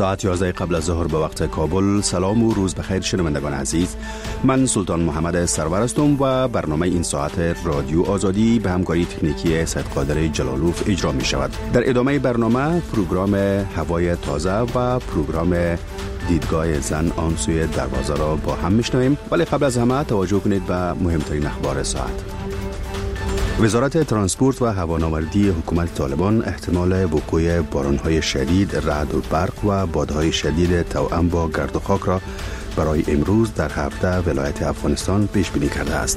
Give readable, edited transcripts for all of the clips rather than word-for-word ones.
ساعت 11 قبل از ظهر به وقت کابل. سلام و روز بخیر شنوندگان عزیز. من سلطان محمد سرور هستم و برنامه این ساعت رادیو آزادی به همکاری تکنیکی سید قادر جلالوف اجرا می شود. در ادامه برنامه پروگرام هوای تازه و پروگرام دیدگاه زن آن سوی دروازه را با هم میشنویم، ولی قبل از همه توجه کنید به مهمترین اخبار ساعت. وزارت ترانسپورت و هوانوردی حکومت طالبان احتمال وقوع باران‌های شدید، رعد و برق و بادهای شدید توأم با گرد و خاک را برای امروز در 17 ولایت افغانستان پیش بینی کرده است.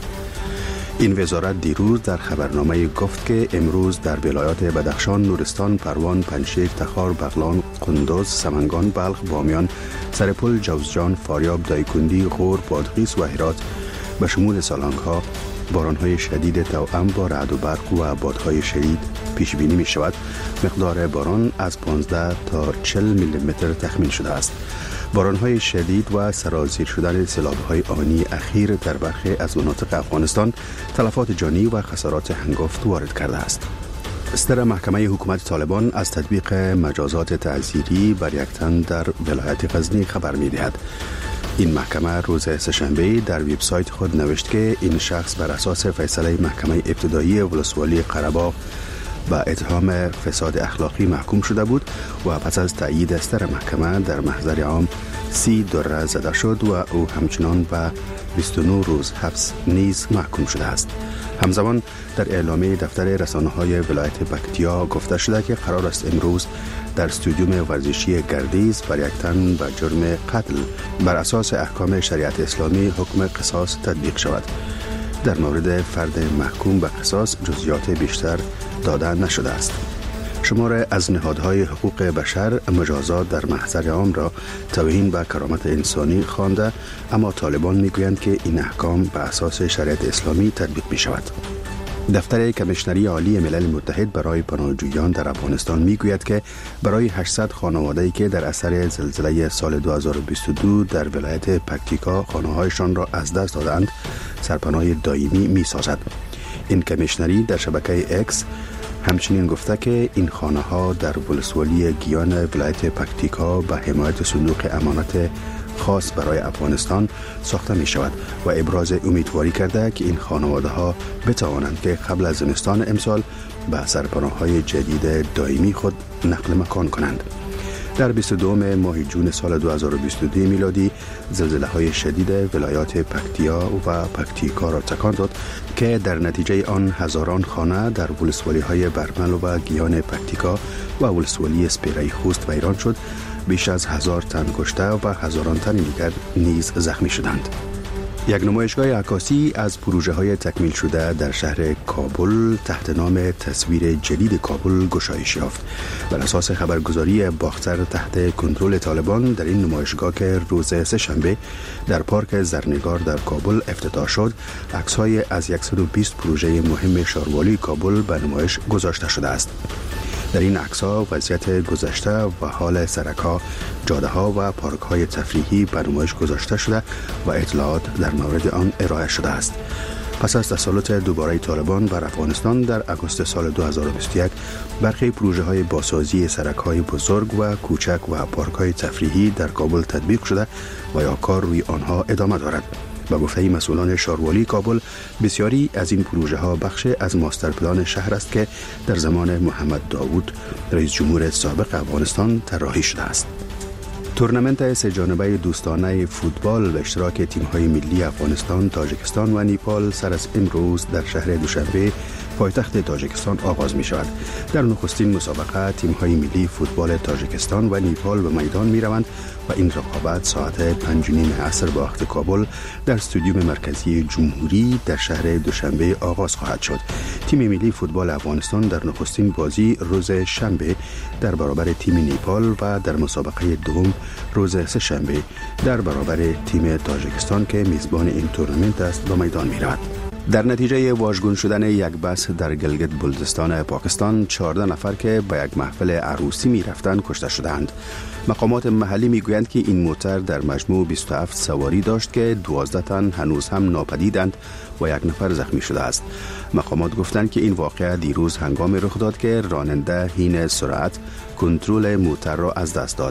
این وزارت دیروز در خبرنامه گفت که امروز در ولایات بدخشان، نورستان، پروان، پنجشیر، تخار، بغلان، قندوز، سمنگان، بلخ، بامیان، سرپل، جوزجان، فاریاب، دایکنډي، غور، بادغیس و هرات به شمول سالنگ‌ها باران‌های شدید توأم با رعد و برق و بادهای شدید پیش بینی می شود. مقدار باران از 15 تا 40 میلیمتر تخمین شده است. باران‌های شدید و سرازیر شدن سیلاب‌های آنی اخیر در برخی از مناطق افغانستان تلفات جانی و خسارات هنگفت وارد کرده است. صدر محکمه حکومت طالبان از تطبیق مجازات تعزیری بر یک تن در ولایت غزنی خبر می‌دهد. این محکمه روز سه‌شنبه در وبسایت خود نوشت که این شخص بر اساس فیصله محکمه ابتدایی ولسوالی قره‌باغ با اتهام فساد اخلاقی محکوم شده بود و پس از تأیید صدر محکمه در محضر عام 30 دره زده شد و او همچنان به 29 روز حبس نیز محکوم شده است. همزمان در اعلامیه دفتر رسانه‌های ولایت پکتیا گفته شده که قرار است امروز در استودیوم ورزشی گردیز بر یک تن به جرم قتل بر اساس احکام شریعت اسلامی حکم قصاص تطبیق شود. در مورد فرد محکوم به قصاص جزئیات بیشتر داده نشده است. شمار از نهادهای حقوق بشر مجازات در محضر عام را توهین به کرامت انسانی خوانده، اما طالبان میگویند که این احکام به اساس شریعت اسلامی تطبیق می شود. دفتر کمیشنری عالی ملل متحد برای پناهجویان در افغانستان میگوید که برای 800 خانواده‌ای که در اثر زلزله سال 2022 در ولایت پکتیکا خانه‌هایشان را از دست دادند، سرپناه دائمی می‌سازد. این کمیشنری در شبکه اکس همچنین گفته که این خانه‌ها در ولسوالی گیان ولایت پکتیکا به حمایت صندوق امانت خاص برای افغانستان ساخته می شود و ابراز امیدواری کرده که این خانواده ها بتوانند که قبل از زمستان امسال به سرپناه‌های جدید دائمی خود نقل مکان کنند. در 22 ماه جون سال 2022 میلادی زلزله های شدید ولایات پکتیا و پکتیکا را تکان داد که در نتیجه آن هزاران خانه در ولسوالی های برمل و گیان پکتیکا و ولسوالی سپیره خوست ویران شد. بیش از 1000 تن کشته و هزاران تن دیگر نیز زخمی شدند. یک نمایشگاه عکاسی از پروژه های تکمیل شده در شهر کابل تحت نام تصویر جدید کابل گشایش یافت. بر اساس خبرگزاری باختر تحت کنترل طالبان در این نمایشگاه که روز سه‌شنبه در پارک زرنگار در کابل افتتاح شد، عکس‌های از 120 پروژه مهم شهروالی کابل به نمایش گذاشته شده است. در این عکس‌ها وضعیت گذشته و حال سرک‌ها، جاده‌ها و پارک‌های تفریحی به نمایش گذاشته شده و اطلاعات در مورد آن ارائه شده است. پس از تسلط دوباره طالبان بر افغانستان در آگوست سال 2021 برخی پروژه‌های بازسازی سرک‌های بزرگ و کوچک و پارک‌های تفریحی در کابل تطبیق شده و یا کار روی آنها ادامه دارد. با گفته مسئولان شهروالی کابل، بسیاری از این پروژه ها بخش از ماستر پلان شهر است که در زمان محمد داوود رئیس جمهور سابق افغانستان طراحی شده است. تورنمنت سه جانبه دوستانه فوتبال به اشتراک تیم‌های ملی افغانستان، تاجیکستان و نیپال سر از امروز در شهر دوشنبه پایتخت تاجیکستان آغاز می شود. در نخستین مسابقه تیم‌های ملی فوتبال تاجیکستان و نیپال به میدان می روند و این رقابت ساعت 5:30 عصر به وقت کابل در استودیوم مرکزی جمهوری در شهر دوشنبه آغاز خواهد شد. تیم ملی فوتبال افغانستان در نخستین بازی روز شنبه در برابر تیم نیپال و در مسابقه دوم روز سه‌شنبه در برابر تیم تاجیکستان که میزبان این تورنمنت است به میدان می رود. در نتیجه واژگون شدن یک بس در گلگت بلتستان پاکستان 14 نفر که به یک محفل عروسی می رفتند کشته شدند. مقامات محلی می گویند که این موتر در مجموع 27 سواری داشت که 12 تن هنوز هم ناپدیدند و یک نفر زخمی شده است. مقامات گفتند که این واقعه دیروز هنگامی رخ داد که راننده حین سرعت کنترل موتر را از دست داد.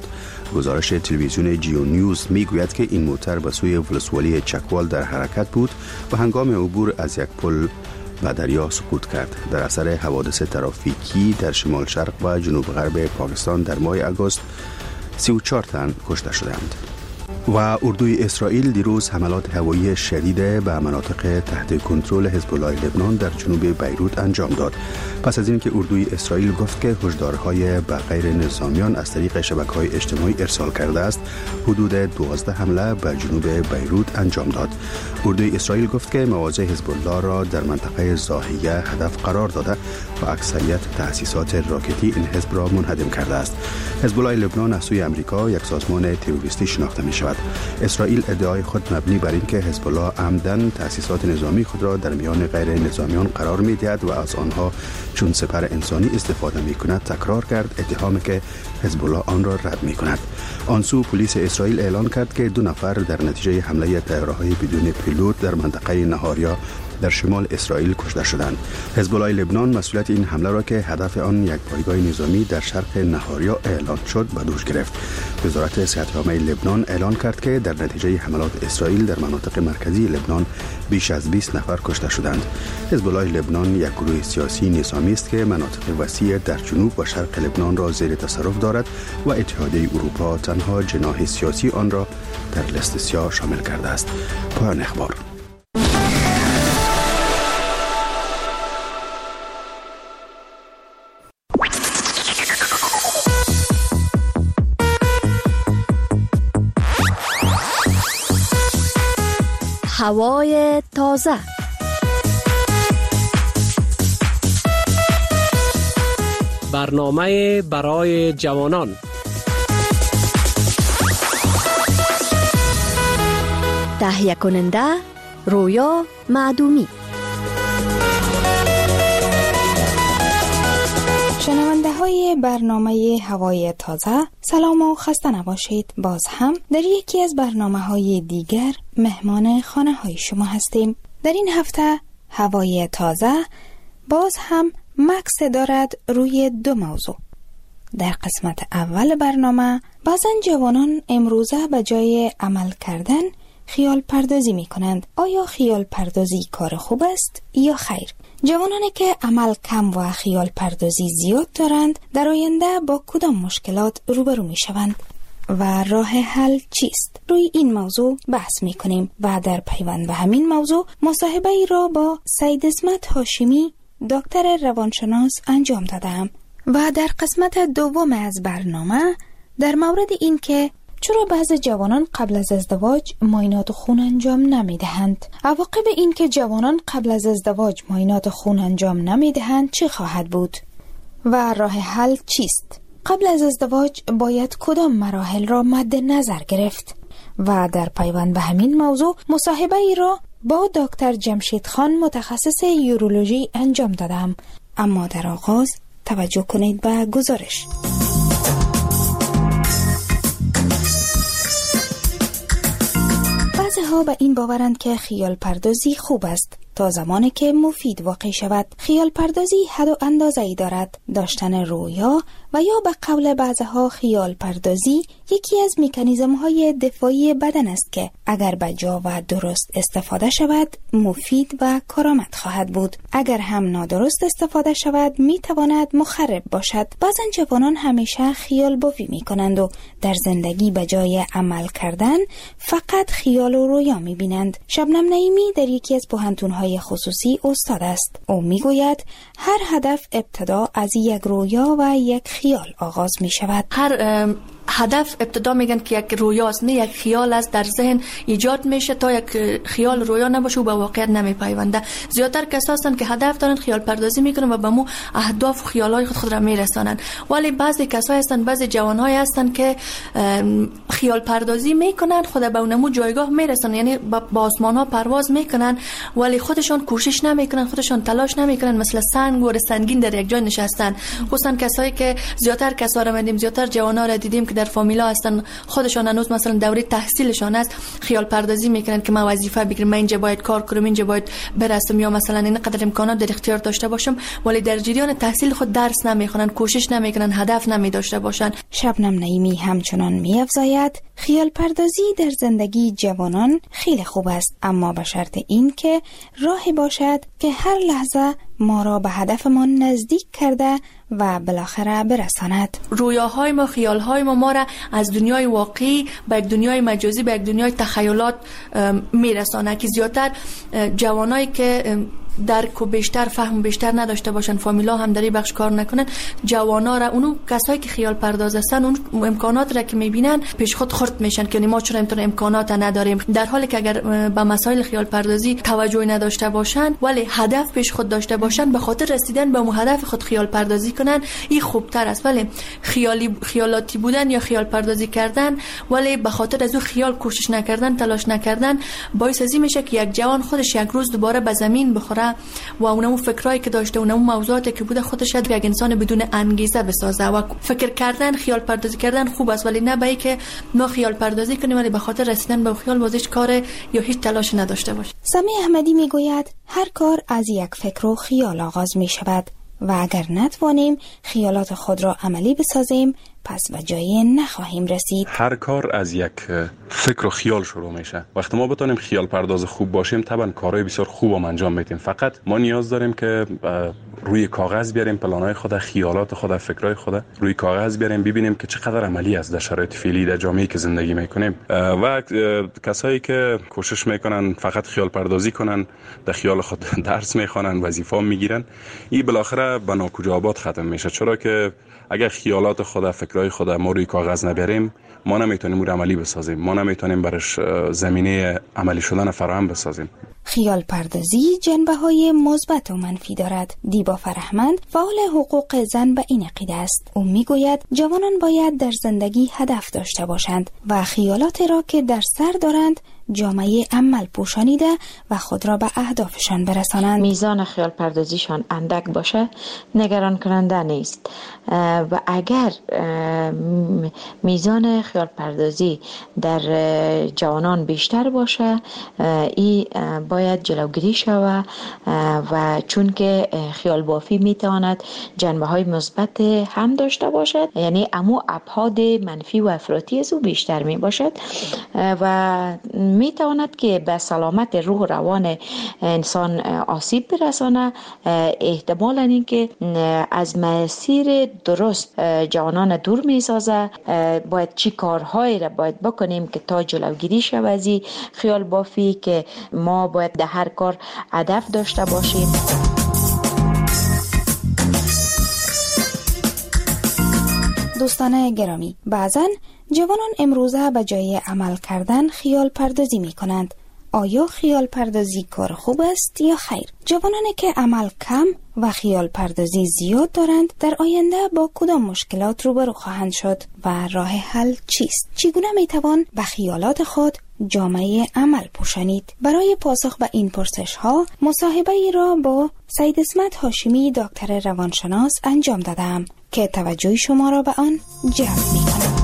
گزارش تلویزیون جیو نیوز میگوید که این موتر به سوی ولسوالی چکوال در حرکت بود و هنگام عبور از یک پل به دریا سقوط کرد. در اثر حوادث ترافیکی در شمال شرق و جنوب غرب پاکستان در ماه آگوست 34 تن کشته شدند. و اردوی اسرائیل دیروز حملات هوایی شدید به مناطق تحت کنترل حزب الله لبنان در جنوب بیروت انجام داد. پس از اینکه اردوی اسرائیل گفت که هشدارهای به غیر نظامیان از طریق شبکه‌های اجتماعی ارسال کرده است، حدود 12 حمله به جنوب بیروت انجام داد. اردوی اسرائیل گفت که مواضع حزب الله را در منطقه ضاحیه هدف قرار داده و اکثریت تأسیسات راکتی این حزب را منهدم کرده است. حزب الله لبنان از سوی آمریکا یک سازمان تروریستی شناخته می شود. اسرائیل ادعای خود مبنی بر اینکه حزب الله عمدن تأسیسات نظامی خود را در میان غیر نظامیان قرار می دهد و از آنها چون سپر انسانی استفاده می کند تکرار کرد، اتهامی که حزب الله آن را رد می کند. آنسو پلیس اسرائیل اعلان کرد که 2 نفر در نتیجه حمله طیاره‌های بدون پیلوت در منطقه نهاریا در شمال اسرائیل کشته شدند. حزب الله لبنان مسئولیت این حمله را که هدف آن یک پایگاه نظامی در شرق نهاریا اعلان شد به دوش گرفت. وزارت صحت عامه لبنان اعلان کرد که در نتیجه حملات اسرائیل در مناطق مرکزی لبنان بیش از 20 نفر کشته شدند. حزب الله لبنان یک گروه سیاسی نظامی است که مناطق وسیع در جنوب و شرق لبنان را زیر تصرف دارد و اتحادیه اروپا تنها جناح سیاسی آن را در لیست سیاه شامل کرده است. پایان اخبار. هوای تازه. برنامه برای جوانان. تهیه کننده رویا معدومی. شنونده های برنامه هوای تازه، سلام و خسته نباشید. باز هم در یکی از برنامه های دیگر مهمان خانه های شما هستیم. در این هفته هوای تازه باز هم مکس دارد روی 2 موضوع. در قسمت اول برنامه بعضن جوانان امروزه به جای عمل کردن خیال پردازی می کنند. آیا خیال پردازی کار خوب است یا خیر؟ جوانانی که عمل کم و خیال پردازی زیاد دارند در آینده با کدام مشکلات روبرو می شوند و راه حل چیست؟ روی این موضوع بحث می کنیم و در پیوند به همین موضوع مصاحبه ای را با سید اسمت هاشمی دکتر روانشناس انجام دادم و در قسمت دوم از برنامه در مورد این که چرا بعضی جوانان قبل از ازدواج معاینات خون انجام نمی دهند؟ عواقب این که جوانان قبل از ازدواج معاینات خون انجام نمی دهند چه خواهد بود؟ و راه حل چیست؟ قبل از ازدواج باید کدام مراحل را مد نظر گرفت؟ و در پیوند به همین موضوع مصاحبه ای را با دکتر جمشید خان متخصص یورولوژی انجام دادم. اما در آغاز توجه کنید به گزارش. بعضی‌ها به این باورند که خیال پردازی خوب است تا زمانی که مفید واقع شود. خیال پردازی حد و اندازه‌ای دارد. داشتن رویا و یا به قول بعضی‌ها خیال پردازی یکی از مکانیزم‌های دفاعی بدن است که اگر به جا و درست استفاده شود مفید و کارآمد خواهد بود. اگر هم نادرست استفاده شود می‌تواند مخرب باشد. بعضن جوانان همیشه خیال بافی می‌کنند و در زندگی به جای عمل کردن فقط خیال و رویا می‌بینند. شبنم نعیمی در یکی از پوهنتون‌های خصوصی استاد است. او میگوید هر هدف ابتدا از یک رویا و یک خیال آغاز می شود. هر هدف ابتدا میگن که یک رویاست، نه یک خیال است در ذهن ایجاد میشه. تا یک خیال رویا نباشه و به واقعیت نمیپیونده. زیاتر کسایی هستند که هدف دارن خیال پردازی میکنن و به مو اهداف و خیالای خود را میرسانن. ولی بعضی کسایی هستند، بعضی جوانای هستند که خیال پردازی میکنن، خود به اونمو جایگاه میرسن، یعنی با آسمان ها پرواز میکنن ولی خودشون کوشش نمیکنن، خودشون تلاش نمیکنن، مثل سنگ و سنگین در یک جای نشستن. خصوصا کسایی که زیاتر کسا را دیدیم، زیاتر جوانا را دیدیم که که در فامیلا هستن خودشان هنوز مثلا دوره تحصیلشان است خیال پردازی میکنن که من وظیفه بگیرم، من اینجا باید کار کنم، اینجا باید برسم، یا مثلا اینقدر امکانات در اختیار داشته باشم، ولی در جریان تحصیل خود درس نمیخونن، کوشش نمیکنن، هدف نمیداشته باشن. شبنم نعیمی همچنان می‌افزاید خیال پردازی در زندگی جوانان خیلی خوب است، اما به شرط این که راهی باشد که هر لحظه ما را به هدفمان نزدیک کرده و بالاخره برساند. رویاهای ما، خیالهای ما را از دنیای واقعی به یک دنیای مجازی، به یک دنیای تخیلات میرسانه که زیادتر جوانایی که درک و بیشتر فهم بیشتر نداشته باشن، فامیلا هم در این بخش کار نکنن، جوانا را، اونو کسایی که خیال پرداز هستن اون امکانات را که میبینن پیش خود خرد میشن که ما چرا اینطور امکانات نداریم، در حالی که اگر به مسائل خیال پردازی توجه نداشته باشن ولی هدف پیش خود داشته باشن، به خاطر رسیدن به اون هدف خود خیال پردازی کنن، این خوبتر است. ولی خیالاتی بودن یا خیال پردازی کردن ولی به خاطر از اون خیال کوشش نکردن، تلاش نکردن، باعث ازی میشه که یک جوان خودش یک روز دوباره به زمین بخوره و اونمو فکرایی که داشته، اونمو موضوعاتی که بوده خودش یک انسان بدون انگیزه بسازه. و فکر کردن، خیال پردازی کردن خوب است، ولی نه به این که ما خیال پردازی کنیم ولی به خاطر رسیدن به خیال هیچ کار یا هیچ تلاش نداشته باشیم. سمی احمدی میگوید هر کار از یک فکر و خیال آغاز می شود و اگر نتوانیم خیالات خود را عملی بسازیم پس به جایی نخواهیم رسید. هر کار از یک فکر و خیال شروع میشه. وقتی ما بتونیم خیال پرداز خوب باشیم طبعا کارهای بسیار خوب و انجام میدیم. فقط ما نیاز داریم که روی کاغذ بیاریم پلانهای خود، خیالات خود، فکرهای خود روی کاغذ بیاریم، ببینیم که چقدر عملی است در شرایط فعلی در جامعه‌ای که زندگی میکنیم. و کسایی که کوشش میکنن فقط خیال پردازی کنن، در خیال خود درس میخوانن، وظیفه میگیرن، این بالاخره به ناکجا آباد ختم میشه. چرا که اگر خیالات خود، فکرهای خود ما روی کاغذ نبریم، ما نمیتونیم اون عملی بسازیم، ما نمیتونیم برش زمینه عملی شدن فراهم بسازیم. خیال پردازی جنبه‌های مثبت و منفی دارد. دیبا فرهمند فعال حقوق زن به این عقیده است. او میگوید جوانان باید در زندگی هدف داشته باشند و خیالات را که در سر دارند جامعه عمل پوشانیده و خود را به اهدافشان برسانند. میزان خیال پردازیشان اندک باشه نگران کننده نیست و اگر میزان خیال پردازی در جوانان بیشتر باشه این باید جلوگیری شود و چون که خیال بافی میتواند جنبه های مثبت هم داشته باشد، یعنی امو ابعاد منفی و افراطی از او بیشتر می باشد و می تواند که به سلامت روح و روان انسان آسیب برسانه. احتمالاً این که از مسیر درست جوانان دور می سازه. باید چی کارهایی را باید بکنیم که تا جلوگیری شود از خیال بافی، که ما باید در هر کار هدف داشته باشیم. دوستان گرامی، بعضن جوانان امروزه به جای عمل کردن خیال پردازی می کنند. آیا خیال پردازی کار خوب است یا خیر؟ جوانانی که عمل کم و خیال پردازی زیاد دارند در آینده با کدام مشکلات روبرو خواهند شد و راه حل چیست؟ چگونه می توان به خیالات خود جامعه عمل پوشانید؟ برای پاسخ به این پرسش ها مصاحبه ای را با سید اسمت هاشمی دکتر روانشناس انجام دادم که توجه شما را به آن جلب می کنم.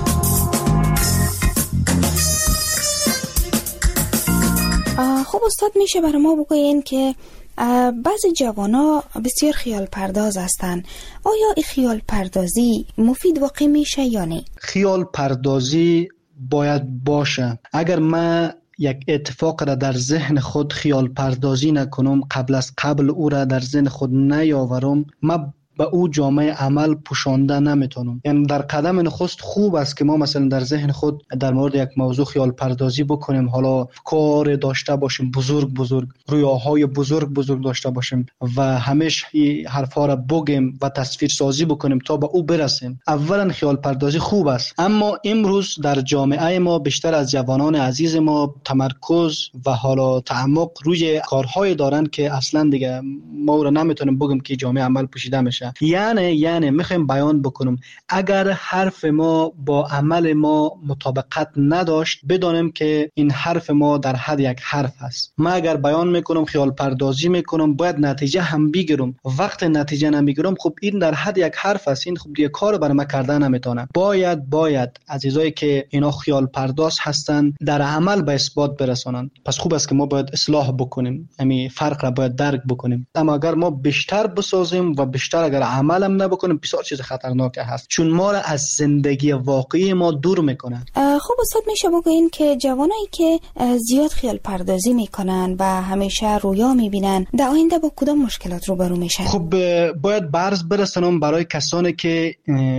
خب استاد، میشه برای ما بگوین که بعضی جوانا بسیار خیال پرداز هستند. آیا این خیال پردازی مفید واقع میشه یا نه؟ خیال پردازی باید باشه. اگر من یک اتفاق را در ذهن خود خیال پردازی نکنم، قبل او را در ذهن خود نیاورم، من به او جامعه عمل پوشانده نمیتونم. یعنی در قدم نخست خوب است که ما مثلا در ذهن خود در مورد یک موضوع خیال پردازی بکنیم، حالا کار داشته باشیم بزرگ، رویاهای بزرگ داشته باشیم و همیشه حرفا را بگیم و تصویر سازی بکنیم تا به او برسیم. اولا خیال پردازی خوب است، اما امروز در جامعه ما بیشتر از جوانان عزیز ما تمرکز و حالا تعمق روی کارهای دارن که اصلا دیگه ما را نمیتونیم بگیم که جامعه عمل پوشیده میشه. میشه. یعنی میخوایم بیان بکنم اگر حرف ما با عمل ما مطابقت نداشت، بدانیم که این حرف ما در حد یک حرف است. من اگر بیان میکنم، خیال پردازی میکنم، باید نتیجه هم بگیرم. وقت نتیجه نمیگیرم، خب این در حد یک حرف است، این خب دیگه کار برای من کردن نمیتونه. باید عزیزایی که اینا خیال پرداز هستن در عمل به اثبات برسانن. پس خوب است که ما باید اصلاح بکنیم، همین فرق را باید درک بکنیم. اما اگر ما بیشتر بسازیم و بیشتر اگر عمل هم نبکنیم، بسیار چیز خطرناک هست، چون ما را از زندگی واقعی ما دور میکنه. خب استاد میشه بگوین که جوانایی که زیاد خیال پردازی میکنن و همیشه رویا میبینن در آینده با کدام مشکلات روبرو میشن؟ خب باید برز برسانم برای کسانی که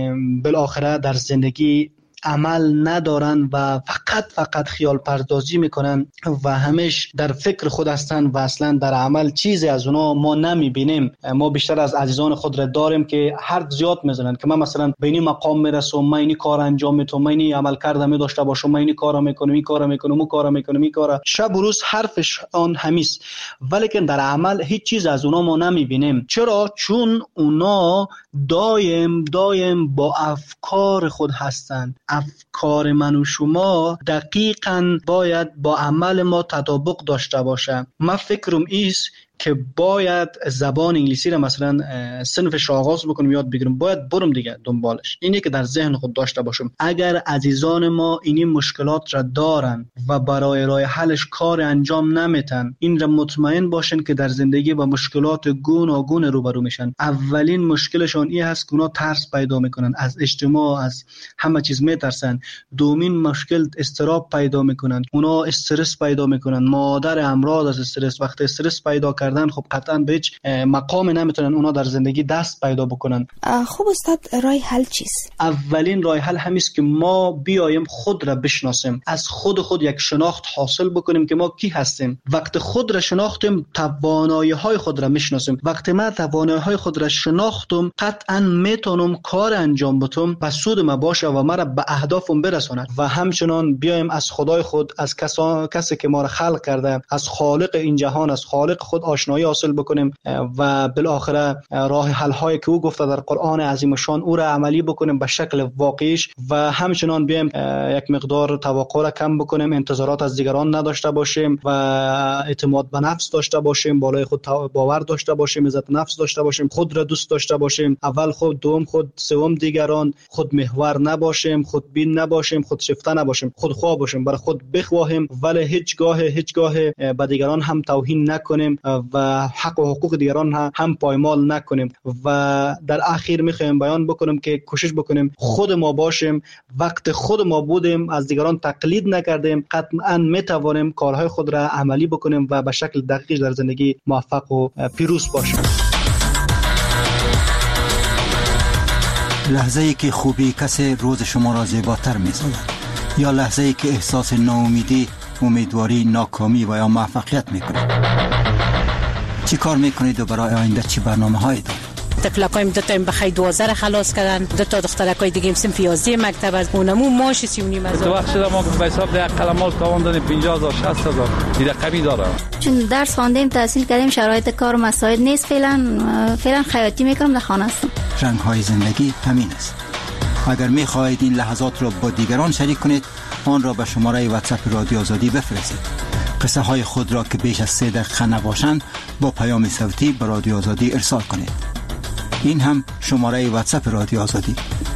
بالاخره در زندگی عمل ندارن و فقط خیال پردازی میکنن و همیشه در فکر خود هستن و اصلا در عمل چیزی از اونا ما نمیبینیم. ما بیشتر از عزیزان خود را داریم که حرف زیاد میزنن که من مثلا به این مقام میرسم، من این کار انجام میدم، من این عمل کردم داشته باشم، من این کارا میکنم، این کارا میکنم، اون کارا میکنم، این کارا. شب و روز حرفش آن همیست، ولی که در عمل هیچ چیز از اونا ما نمیبینیم. چرا؟ چون اونا دایم با افکار خود هستن. افکار من و شما دقیقاً باید با عمل ما تطابق داشته باشه. من فکرم ایست که باید زبان انگلیسی را مثلا صنفش آغاز بکنم، یاد بگیرم، باید برم دیگه دنبالش. اینه که در ذهن خود داشته باشم. اگر عزیزان ما این مشکلات را دارن و برای راه حلش کار انجام نمیتن، این را مطمئن باشن که در زندگی با مشکلات گوناگون روبرو میشن. اولین مشکلشون این هست که اونا ترس پیدا میکنن، از اجتماع، از همه چیز میترسن. دومین مشکل اضطراب پیدا میکنن، اونا استرس پیدا میکنن. مادر امراض از استرس، وقتی استرس پیدا کردن خب قطعا به هیچ مقام نمیتونن اونا در زندگی دست پیدا بکنن. خب استاد، راه حل چیست؟ اولین راه حل همیست که ما بیایم خود را بشناسیم، از خود یک شناخت حاصل بکنیم که ما کی هستیم. وقت خود را شناختیم، توانایی های خود را میشناسیم. وقتی من توانایی های خود را شناختم، قطعا میتونم کار انجام بدم و سود ما باشه و مرا به اهدافم برساند. و همچنان بیایم از خدای خود، از کسی که ما را خلق کرده، از خالق این جهان، از خالق خود آشنایی حاصل بکنیم و بالاخره راه حل هایی که او گفته در قرآن عظیم شان او را عملی بکنیم به شکل واقعیش. و همچنان بیایم یک مقدار توقع را کم بکنیم، انتظارات از دیگران نداشته باشیم و اعتماد به نفس داشته باشیم، بالای خود باور داشته باشیم، عزت نفس داشته باشیم، خود را دوست داشته باشیم، اول خود، دوم خود، سوم دیگران، خود محور نباشیم، خود بین نباشیم، خود شیفته نباشیم، خود خواه باشیم، برای خود بخواهیم ولی هیچگاه به دیگران هم توهین نکنیم و حق و حقوق دیگران هم پایمال نکنیم. و در اخیر میخوایم بیان بکنم که کوشش بکنیم خود ما باشیم. وقت خود ما بودیم، از دیگران تقلید نکردیم، قطعا میتوانیم کارهای خود را عملی بکنیم و به شکل دقیق در زندگی موفق و پیروز باشیم. لحظه‌ای که خوبی کسی روز شما را زیباتر می‌سازد، یا لحظه‌ای که احساس ناامیدی، امیدواری، ناکامی و یا موفقیت می‌کنید. چی کار میکنید و برای آینده چی برنامه‌هایی دارید؟ تفلکایم دو تا بخی 12 را خلاص کردن، دو تا دخترکای دیگه صنف 11 مکتب از اونمو ماش 3.5 تو وقت ما به حساب ده قلمال تاوان دادیم 50000 60000 دیگه کمی داره. چون درس خواندیم، تحصیل کردیم، شرایط کار و مساعد نیست. فعلا خیاطی میکنم، در خانه هستم. رنگ‌های زندگی همین است. اگر می‌خواهید این لحظات را با دیگران شریک کنید، آن را به شماره واتساپ رادیو آزادی بفرستید. قصه های خود را که بیش از 3 دقیقه نباشند با پیام صوتی به رادیو آزادی ارسال کنید. این هم شماره واتساپ رادیو آزادی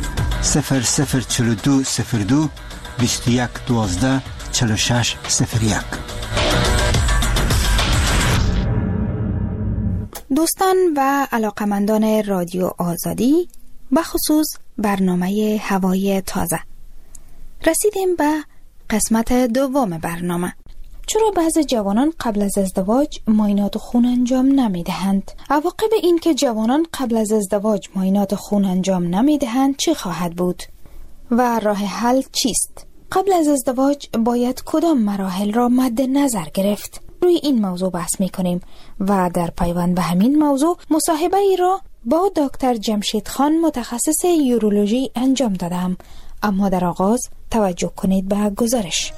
004202 21 12 46 01. دوستان و علاقمندان رادیو آزادی، بخصوص برنامه هوای تازه، رسیدیم به قسمت دوم برنامه. چرا بعضی جوانان قبل از ازدواج معاینات خون انجام نمیدهند؟ عواقب این که جوانان قبل از ازدواج معاینات خون انجام نمیدهند چه خواهد بود؟ و راه حل چیست؟ قبل از ازدواج باید کدام مراحل را مد نظر گرفت؟ روی این موضوع بحث میکنیم و در پیوند به همین موضوع مصاحبه ای را با دکتر جمشید خان متخصص یورولوژی انجام دادم. اما در آغاز توجه کنید به گزارش.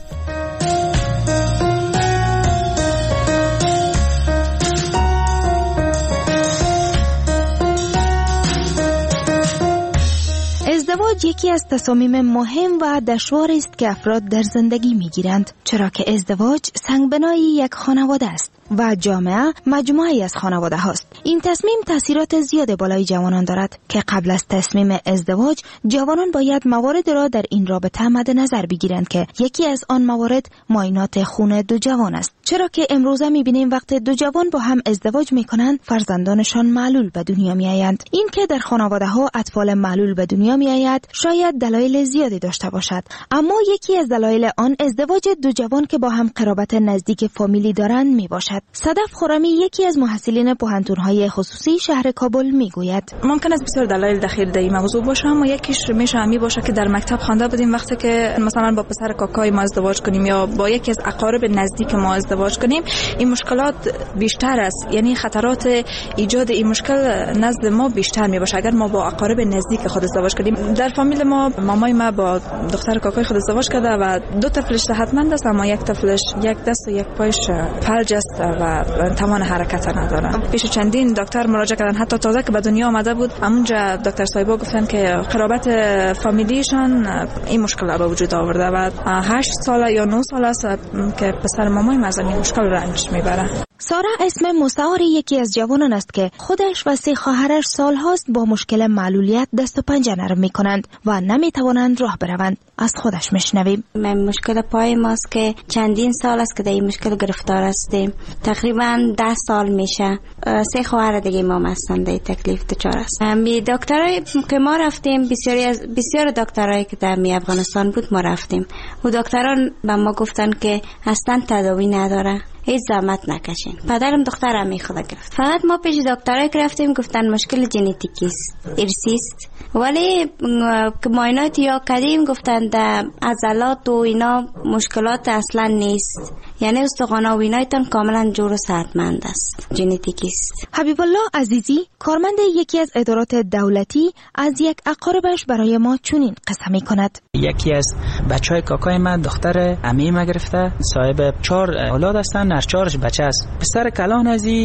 ازدواج یکی از تصامیم مهم و دشواری است که افراد در زندگی میگیرند، چرا که ازدواج سنگبنای یک خانواده است و جامعه مجموعه‌ای از خانواده هاست. این تصمیم تاثیرات زیاد بالای جوانان دارد که قبل از تصمیم ازدواج جوانان باید موارد را در این رابطه مد نظر بگیرند که یکی از آن موارد معاینات خون دو جوان است، چرا که امروزه می‌بینیم وقتی دو جوان با هم ازدواج می‌کنند فرزندانشان معلول به دنیا می‌آیند. این که در خانواده‌ها اطفال معلول به دنیا می‌آید شاید دلایل زیادی داشته باشد، اما یکی از دلایل آن ازدواج دو جوان که با هم قرابت نزدیک فامیلی دارند میباشد. صدف خرمی یکی از محصلین پوهنتون‌های خصوصی شهر کابل میگوید ممکن است بسیار دلایل دخیل در این موضوع باشه، اما یکیش میشه همی باشه که در مکتب خوانده بودیم وقتی که مثلا با پسر کاکای ما ازدواج کنیم یا با یکی از اقارب نزدیک ما ازدواج کنیم، این مشکلات بیشتر است، یعنی خطرات ایجاد این مشکل نزد ما بیشتر میباشه اگر ما با اقارب نزدیک خود ازدواج کنیم. در فامیل ما مامای ما با دختر کاکای خود ازدواج کرده و دو طفلش صحتمند است، اما یک طفلش یک دست و یک پایش فلج است و توان حرکت نداره. پیش چندین دکتر مراجعه کردن، حتی تازه که به دنیا آمده بود همونجا دکتر صاحبا گفتن که قرابت فامیلیشان این مشکل به وجود آورده و 8 ساله یا 9 ساله است که پسر مامای ما از این مشکل رنج میبره. سارا اسم مستعار یکی از جوانان است که خودش و 3 خواهرش سالهاست با مشکل معلولیت دست و پنجه نرم میکنند و نمیتوانند راه بروند. از خودش میشنویم. مشکل پای ماست که چندین سال است که در این مشکل گرفتار هستیم، تقریبا 10 سال میشه. 3 خواهر دیگه ما هستند در تکلیف دچار است. می دکترای که ما رفتیم، بسیار دکترایی که در افغانستان بود ما رفتیم، و دکتران به ما گفتن که اصلا تداوی نداره، هیچ زحمت نکشین. پدرم دخترم می خود گرفت. فقط ما پیش دکترای که رفتیم گفتن مشکل ژنتیکی است، ارثی است، ولی که معاینات یا کردیم گفتن در عضلات و اینا مشکلات اصلا نیست، یعنی استخوان و اینایتون کاملا جور و صحتمند است، ژنتیکی است. حبیب الله عزیزی کارمند یکی از ادارات دولتی از یک اقاربش برای ما چنین قصه می‌کند. یکی از بچهای کاکای من دختر عمه ما گرفته، صاحب 4 اولاد هستن، هر 4 بچه است. پسر کلان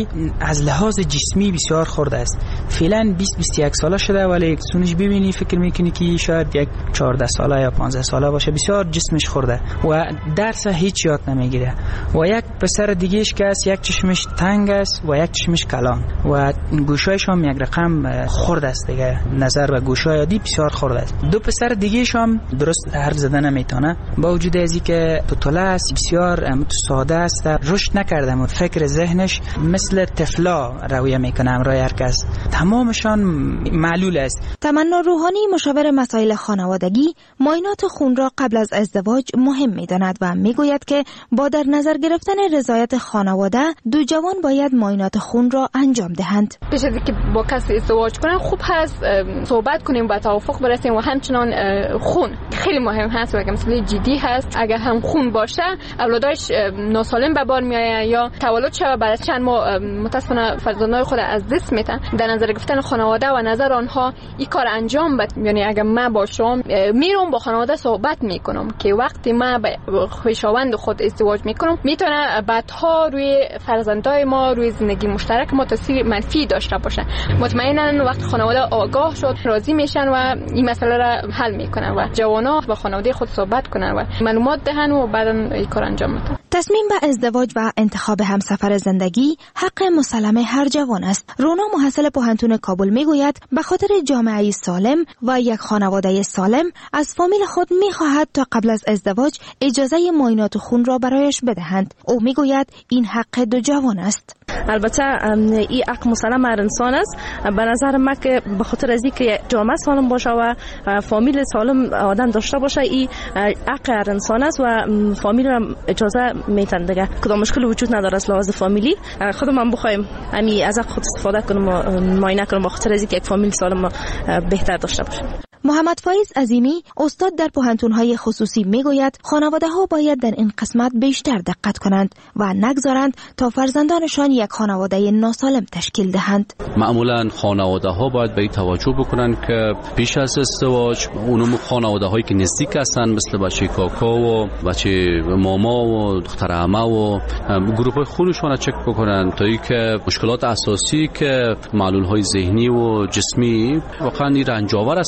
از لحاظ جسمی بسیار خرد است، فعلا 20-21 ساله شده، ولی سونش ببینی فکر میکنی که شاید یک 14 ساله یا 15 ساله باشه. بسیار جسمش خرده و درس هیچ یاد نمیگیره. و یک پسر دیگهش که است، یک چشمش تنگ است و یک چشمش کلان و گوشایش هم یک رقم خرد است دیگه، نظر به گوشای عادی بسیار خرد است. 2 پسر دیگهش هم درست حرف زدن نمیتونه، با وجود از اینکه پتوله است، بسیار ساده است، رشد نکرده و فکر ذهنش مثل طفلا رویه میکنه امرای هر کس، تمامشان معلول است. تمنا روحانی مشاور مسائل خانوادگی معاینات خون را قبل از ازدواج مهم میداند و میگوید که با در نظر گرفتن رضایت خانواده 2 جوان باید معاینات خون را انجام دهند. پیش از اینکه با کسی ازدواج کنن خوب هست صحبت کنیم، با توافق برسیم و همچنان خون خیلی مهم هست و مسئله جدی هست. اگر هم خون باشه اولادش ناسالم به بار میآید یا تولد شود بعد از چند ماه متاسفانه فرزندان خود از دست میدن. در نظر گرفتن خانواده و نظر آنها این کار انجام بده، یعنی اگر من باشم میرم با خانواده صحبت میکنم که وقتی من با خویشاوند خود ازدواج میکنم میتونه بعدها روی فرزندای ما، روی زندگی مشترک ما تاثیر منفی داشته باشه. مطمئنا وقتی خانواده آگاه شد راضی میشن و این مسئله را حل میکنن و جوانا با خانواده خود صحبت کنن و معلومات دهن و بعدا این کار انجام میدن. تصمیم به ازدواج و انتخاب همسفر زندگی حق مسلم هر جوان است. رونا محصل پوهنتون کابل میگوید به خاطر جامعه سالم و یک خانواده سالم از فامیل خود میخواهد تا قبل از ازدواج اجازه معاینات خون را برایش بدهند. او میگوید این حق 2 جوان است. البته این حق مسلم هر انسان است. به نظر من که به خاطر از اینکه جامعه سالم باشه و فامیل سالم آدم داشته باشه این حق هر انسان است و فامیل را اجازه میتن دیگه. کدام مشکل وجود نداره از لحاظ فامیلی. خودم بخوایم همین از خود استفاده کنم و معاینه کنم به خاطر از اینکه یک فامیل سالم بهتر داشته باشه. محمد فایز عظیمی استاد در پوهنتون‌های خصوصی میگوید خانواده‌ها باید در این قسمت بیشتر دقت کنند و نگذارند تا فرزندانشان یک خانواده ناسالم تشکیل دهند. معمولا خانواده‌ها باید به این توجه بکنند که پیش از ازدواج اونم خانواده‌هایی که نزدیک هستند مثل بچه کاکا و بچه ماما و دختر عمه و گروه خونشون را چک بکنند تا اینکه مشکلات اساسی که معلول‌های ذهنی و جسمی واقعا رنج‌آور است هم برای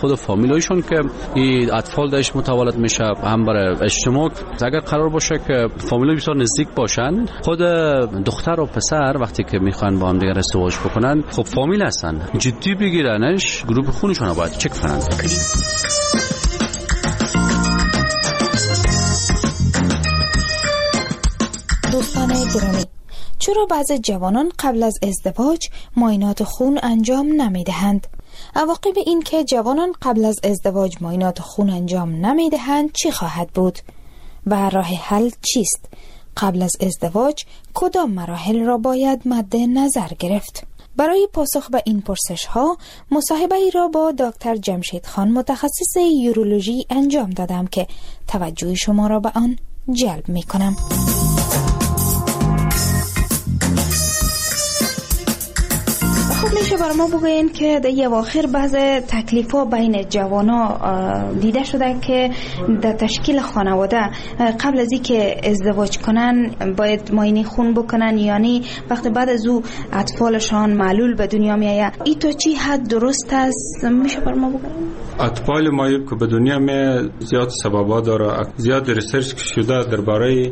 خود فامیلایشون که این اطفال داشت متولد میشه، هم برای اجتماع. اگر قرار باشه که فامیلای بسیار نزدیک باشن، خود دختر و پسر وقتی که میخوان با هم دیگر ازدواج بکنن، خب فامیل هستن، جدی بگیرنش، گروه خونشون رو باید چک کنن. دوستان گرامی، چرا بعضی جوانان قبل از ازدواج معاینات خون انجام نمیدهند؟ عواقب این که جوانان قبل از ازدواج معاینات خون انجام نمیدهند چی خواهد بود؟ و راه حل چیست؟ قبل از ازدواج کدام مراحل را باید مد نظر گرفت؟ برای پاسخ به این پرسش ها مصاحبه ای را با دکتر جمشید خان متخصص یورولوژی انجام دادم که توجه شما را به آن جلب می کنم. خب میشه برای ما بگوین که در اواخر بعض تکلیف‌ها بین جوانا دیده شده که در تشکیل خانواده قبل از اینکه ازدواج کنن باید معاینه خون بکنن، یعنی وقتی بعد از او اطفالشان معلول به دنیا میآید. این تو چی حد درست است؟ میشه برای ما بگوین؟ اطفال معلول که به دنیا می زیاد سببا داره، زیاد ریسرچ شده درباره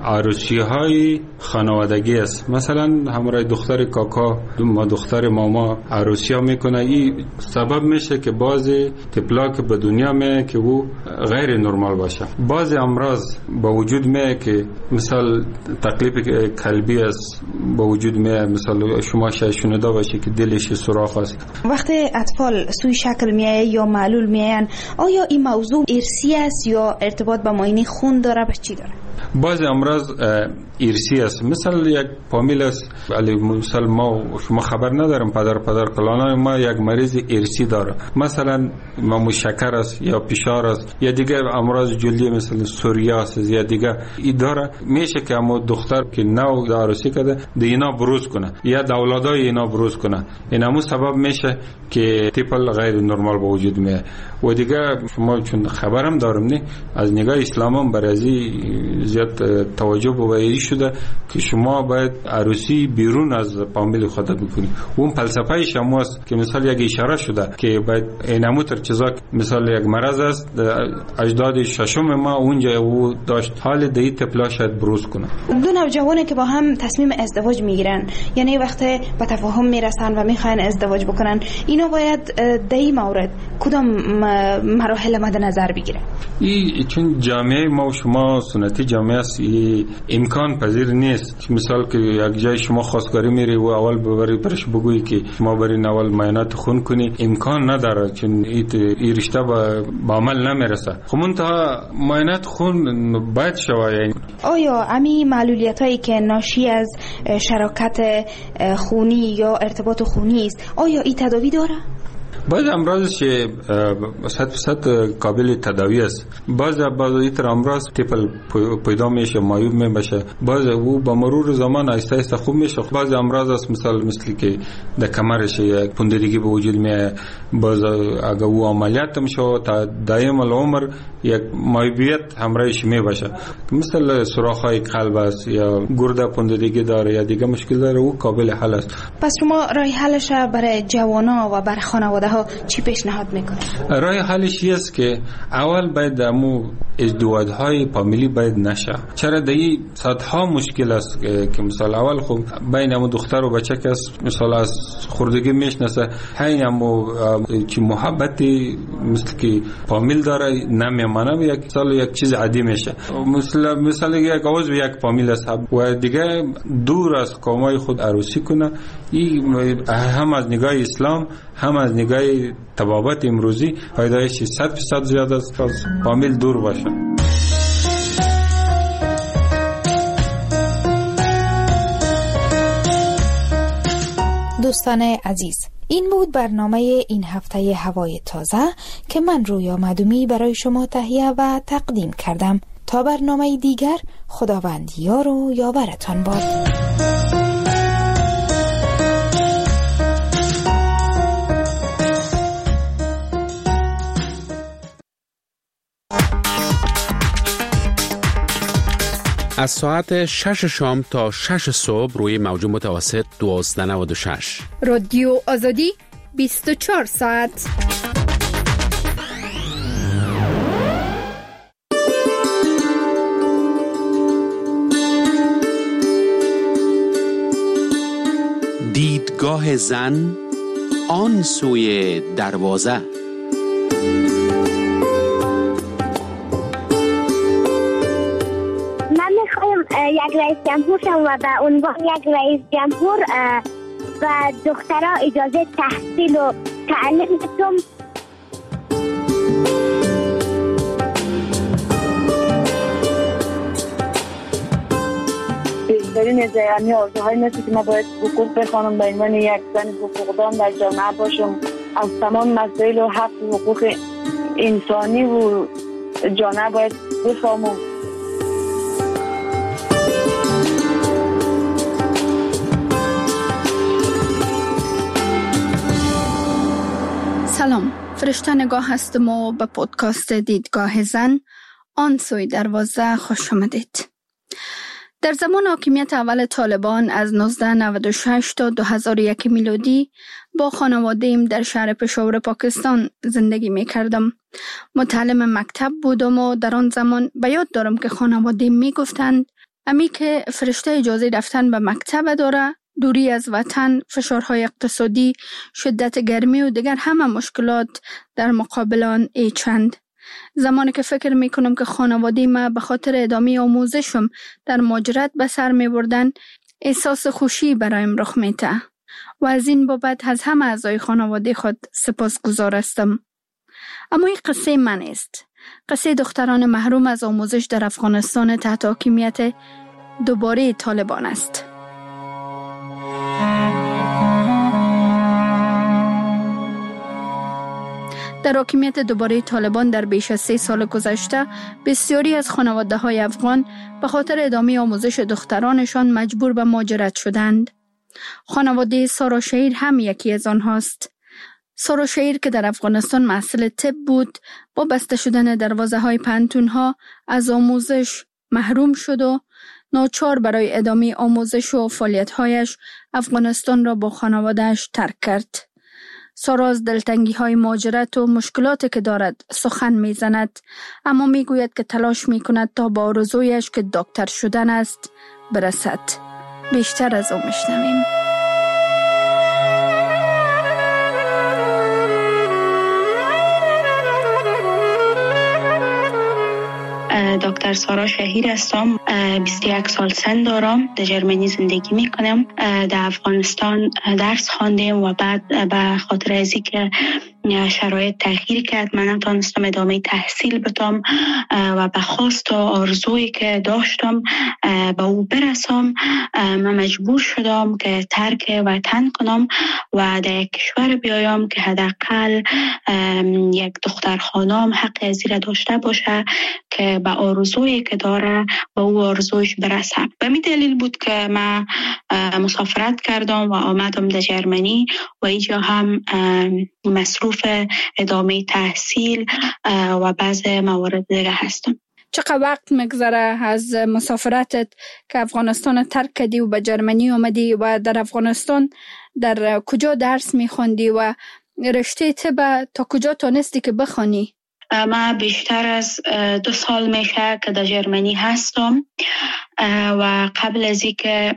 عروسی‌های خانوادگی است. مثلا همراه دختر کاکا ما دختر ماما عروسی ها میکنه، این سبب میشه که بعضی طفلا که به دنیا میه که او غیر نرمال باشه. بعضی امراض با وجود میه که مثال تکلیف قلبی است با وجود میه، مثلا شما شاید شنیده باشی که دلش سوراخ است. وقتی اطفال سوی شکل میایه یا معلول میاین، آیا این موضوع ارثی است یا ارتباط با معاینه خون داره؟ به چی داره؟ بعضی امراض ارثی است، مثل یک فامیل است، ولی مثلا ما شما خبر ندارم پدر کلانای ما یک مریض ارثی داره، مثلا ما شکر است یا فشار است یا دیگه امراض جلدی مثل سوریاس یا دیگه این داره. میشه که اما دختر که نو عروسی کرده اینا بروز کنه یا اولادای اینا بروز کنه، این همون سبب میشه که طفل غیر نرمال به وجود میاد. و دیگه شما چون خبرم دارم نه از نگاه اسلام هم برای زیاد توجه به شده که شما باید عروسی بیرون از فامیل خودت بکنی. اون فلسفه شما است که مثلا یک اشاره شده که باید اینمو تر چیزا، مثلا یک مرض است اجداد ششم ما اونجا او داشت، حال دی طفلا شاید بروز کنه. دو نوجوانی که با هم تصمیم ازدواج میگیرن، یعنی وقتی به تفاهم میرسن و میخواین ازدواج بکنن، اینا باید دی مورد کدام مراحل مد نظر بگیره؟ این چون جامعه ما و شما سنتی جامعه است، امکان پذیر نیست. مثال که یک جای شما خواستگاری میری و اول ببری برش بگویی که شما برین اول معاینات خون کنی، امکان نداره، چون این رشته با عمل نمیرسه. خب منتها معاینات خون باید شود. یعنی آیا امی معلولیت هایی که ناشی از شراکت خونی یا ارتباط خونی است، آیا این تداوی داره؟ بعض امراض که 100% قابل تداوی است. بعض ایتر امراض طفل پیدا میشه معیوب میشه، بعض او با مرور زمان آهسته آهسته خوب میشه. بعض امراض است مثل که در کمرش یک پوندگی به وجود میاد، بعض اگر او عملیات میشه تا دائم العمر یک معیوبیت همراهش میباشه، مثل سوراخ‌های قلب است یا گرده پوندگی داره یا دیگه مشکل داره، او قابل حل است. پس شما راه حلش برای جوانا و برای خانواده ها چی پیشنهاد میکنه؟ راه حلش است که اول باید امو ازدواج‌های فامیلی باید نشه. چرا دایی صدها مشکل است که مثلا اول خب بین امو دختر و بچه که مثلا از خوردگی میشناسه، همین امو که محبتی مثل که فامیل داره نمیمانه، یک سال یک چیز عادی میشه. مثلا یک عضو یک فامیل است و دیگه دور از قومای خود عروسی کنه. این هم از نگاه اسلام هم از نگاه طبابت امروزی فایدهش 100% زیاده است از فامیل دور باشه. دوستان عزیز، این بود برنامه این هفته هوای تازه که من رویا مدومی برای شما تهیه و تقدیم کردم. تا برنامه دیگر، خداوند یار و یاورتان باد. از ساعت 6 شام تا 6 صبح روی موج متوسط 1296. رادیو آزادی 24 ساعت. دیدگاه زن آن سوی دروازه. من میخوایم یک رئیس جمهور شم و به عنوان یک رئیس جمهور و دخترها اجازه تحصیل و تعلیم بدم. بهترین یعنی آرزوهای مثل که ما باید حقوق بخوانم به عنوان یک زن حقوقدان در جامعه باشم، از تمام مسائل و حق و حقوق انسانی و جامعه باید بفهمم. سلام، فرشته نگاه هستم و به پودکاست دیدگاه زن آن سوی دروازه خوش آمدید. در زمان حاکمیت اول طالبان از 1996 تا 2001 میلادی با خانواده‌ام در شهر پشاور پاکستان زندگی می کردم. متعلم مکتب بودم و در آن زمان به یاد دارم که خانواده‌ام می گفتند امی که فرشته اجازه رفتن به مکتب داره، دوری از وطن، فشارهای اقتصادی، شدت گرمی و دیگر همه مشکلات در مقابل آن چند. زمانی که فکر میکنم که خانواده ما به خاطر ادامه آموزشم در مهاجرت به سر میبردن، احساس خوشی برایم رخ میده و از این بابت از همه اعضای خانواده خود سپاسگزار هستم. اما این قصه من است. قصه دختران محروم از آموزش در افغانستان تحت حاکمیت دوباره طالبان است. در حاکمیت دوباره طالبان در بیش از 3 سال گذشته بسیاری از خانواده‌های افغان به خاطر ادامه آموزش دخترانشان مجبور به مهاجرت شدند. خانواده سارا شهیر هم یکی از آنهاست. سارا شهیر که در افغانستان محصل طب بود، با بسته شدن دروازه‌های پانتون‌ها از آموزش محروم شد و ناچار برای ادامه آموزش و فعالیت‌هایش افغانستان را با خانواده‌اش ترک کرد. سارا از دلتنگی‌های مهاجرت و مشکلاتی که دارد سخن می‌زند، اما می‌گوید که تلاش می‌کند تا با آرزویش که دکتر شدن است برسد. بیشتر از او می‌شنویم. دکتر سارا شهیر هستم. 21 سال سن دارم. در جرمنی زندگی میکنم. در افغانستان درس خواندم و بعد به خاطر از اینکه شرایط تغییر کرد من نتونستم ادامه تحصیل بدم و به خواست و آرزویی که داشتم به او برسم، من مجبور شدم که ترک وطن کنم و در یک کشور بیایم که حداقل یک دختر خانم حق از این داشته باشه که به آرزویی که داره به او آرزویش برسه. به می دلیل بود که من مسافرت کردم و آمدم در جرمنی و اینجا هم مصروف ادامه تحصیل و بعض موارد دیگه هستم. چقدر وقت مگذره از مسافرتت که افغانستان ترک کردی و به جرمنی اومدی و در افغانستان در کجا درس میخوندی و رشته طب تا کجا تونستی که بخوانی؟ من بیشتر از 2 سال میشه که در جرمنی هستم و قبل از اینکه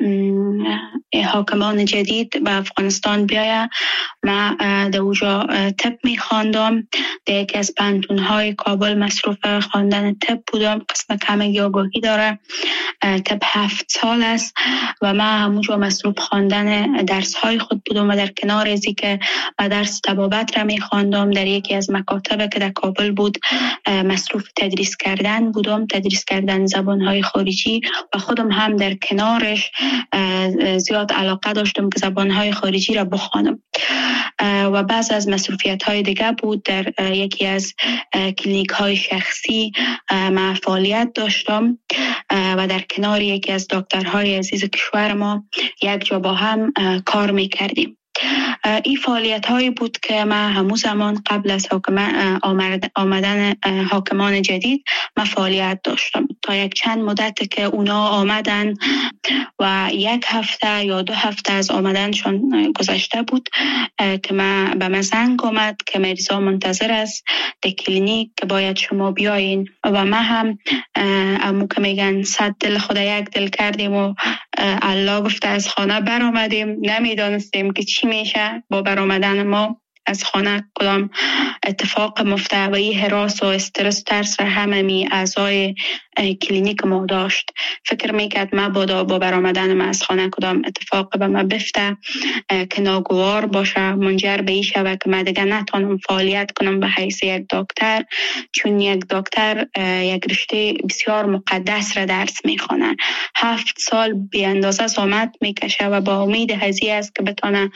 حاکمان جدید به افغانستان بیاید من در اونجا طب میخواندم. در یکی از پانتون‌های کابل مصروف خواندن طب بودم. قسم کمی آگاهی داره. طب 7 سال است و من همونجا مصروف خواندن درس‌های خود بودم و در کنار از اینکه من درس طبابت را میخواندم در یکی از مکاتب که در کابل بود مصروف تدریس کردن بودم، تدریس کردن زبان‌های خارجی و خودم هم در کنارش زیاد علاقه داشتم که زبان‌های خارجی را بخوانم. و بعض از مصروفیت‌های دیگه بود. در یکی از کلینیک‌های شخصی من فعالیت داشتم و در کنار یکی از دکترهای عزیز کشور ما یک جا با هم کار می‌کردیم. این فعالیت هایی بود که من همون زمان قبل از آمدن حاکمان جدید من فعالیت داشتم تا یک چند مدت که اونا آمدن و 1 هفته یا 2 هفته از آمدنشون گذشته بود که به من زنگ آمد که مریضا منتظر است در کلینیک که باید شما بیاین و من هم امو که میگن 100 دل خدا یک دل کردیم و الله گفته از خانه برآمدیم، نمیدانستیم که چی میشه با برآمدن ما از خانه، کدام اتفاق مفته و این هراس و استرس ترس را همه می اعضای کلینیک ما داشت. فکر میکرد ما با برآمدن ما از خانه کدام اتفاق به ما بفته که ناگوار باشه، منجر به این شود که من دیگه نتونم فعالیت کنم به حیث یک دکتر، چون یک دکتر یک رشته بسیار مقدس را درس میخونه، 7 سال بی اندازه زحمت میکشه و با امید هزی است که بتونه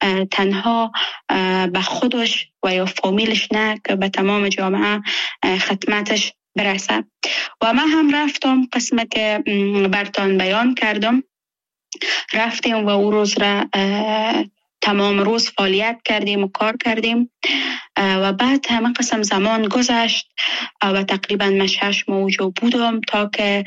تنها به خودش و یا فامیلش نه که به تمام جامعه خدمتش برسه. و من هم رفتم قسمه که برتان بیان کردم، رفتیم و او روز را تمام روز فعالیت کردیم و کار کردیم و بعد همه قسم زمان گذشت و تقریبا من 6 ماه اونجا بودم تا که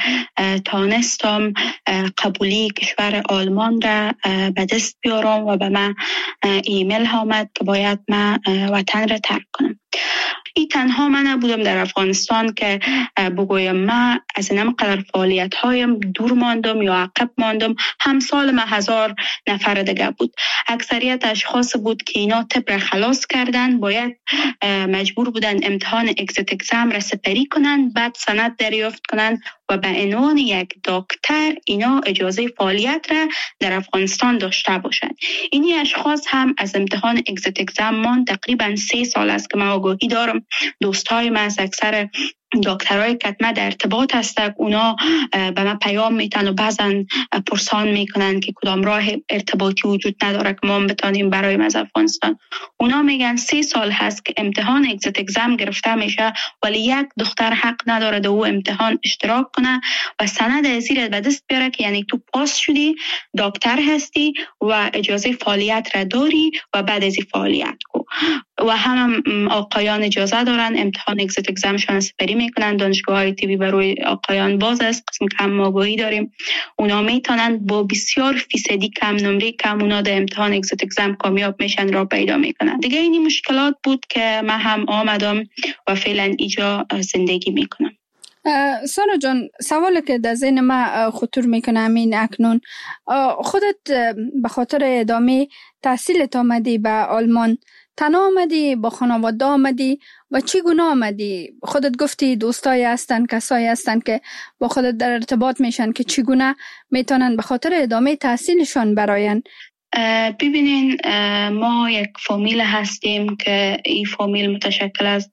تانستم قبولی کشور آلمان را به دست بیارم و به من ایمیل آمد که باید من وطن را ترک کنم. این تنها من نبودم در افغانستان که بگویم من از این قدر فعالیت هایم دور ماندم یا عقب ماندم. همسال من 1000 نفر دیگه بود. اکثریت اشخاص بود که اینا طب را خلاص کردن، باید مجبور بودن امتحان اگزیت اگزام را سپری کنن، بعد سند دریافت کنن و به عنوان یک دکتر اینا اجازه فعالیت را در افغانستان داشته باشند. اینی اشخاص هم از امتحان اگزیت اگزام مان تقریبا 3 سال است که من آگاهی دارم. دوستای من از اکثر دکترای کتمه در ارتباط هستند، اونا به من پیام میتن و بعضن پرسان میکنن که کدام راه ارتباطی وجود نداره که ما بتانیم برایم از افغانستان. اونا میگن 3 سال هست که امتحان اگزیت اگزام گرفته میشه ولی یک دختر حق نداره در او امتحان اشتراک کنه و سند ازیر به دست بیاره که یعنی تو پاس شدی، دکتر هستی و اجازه فعالیت را داری و بعد از فعالیت کو. و هم آقایان اجازه دارن امتحان اگزیت اگزامشون سپری میکنن. دانشگاه تی وی برای آقایان باز است، قسم کم آگاهی داریم. اونا میتونن با بسیار فیصدی کم نمره کم اونا در امتحان اگزیت اگزام کامیاب میشن را پیدا میکنن. دیگه اینی مشکلات بود که من هم آمدم و فعلا اینجا زندگی میکنم. سارا جان، سوالی که در ذهن من خطور میکنه همین اکنون، خودت به خاطر ادامه تحصیلت آمدی به آلمان، تنها آمدی با خانواده آمدی و چگونه آمدی؟ خودت گفتی دوستایی هستن، کسایی هستن که با خودت در ارتباط میشن که چگونه میتونن به خاطر ادامه تحصیلشان براین؟ ببینین، ما یک فامیل هستیم که این فامیل متشکل از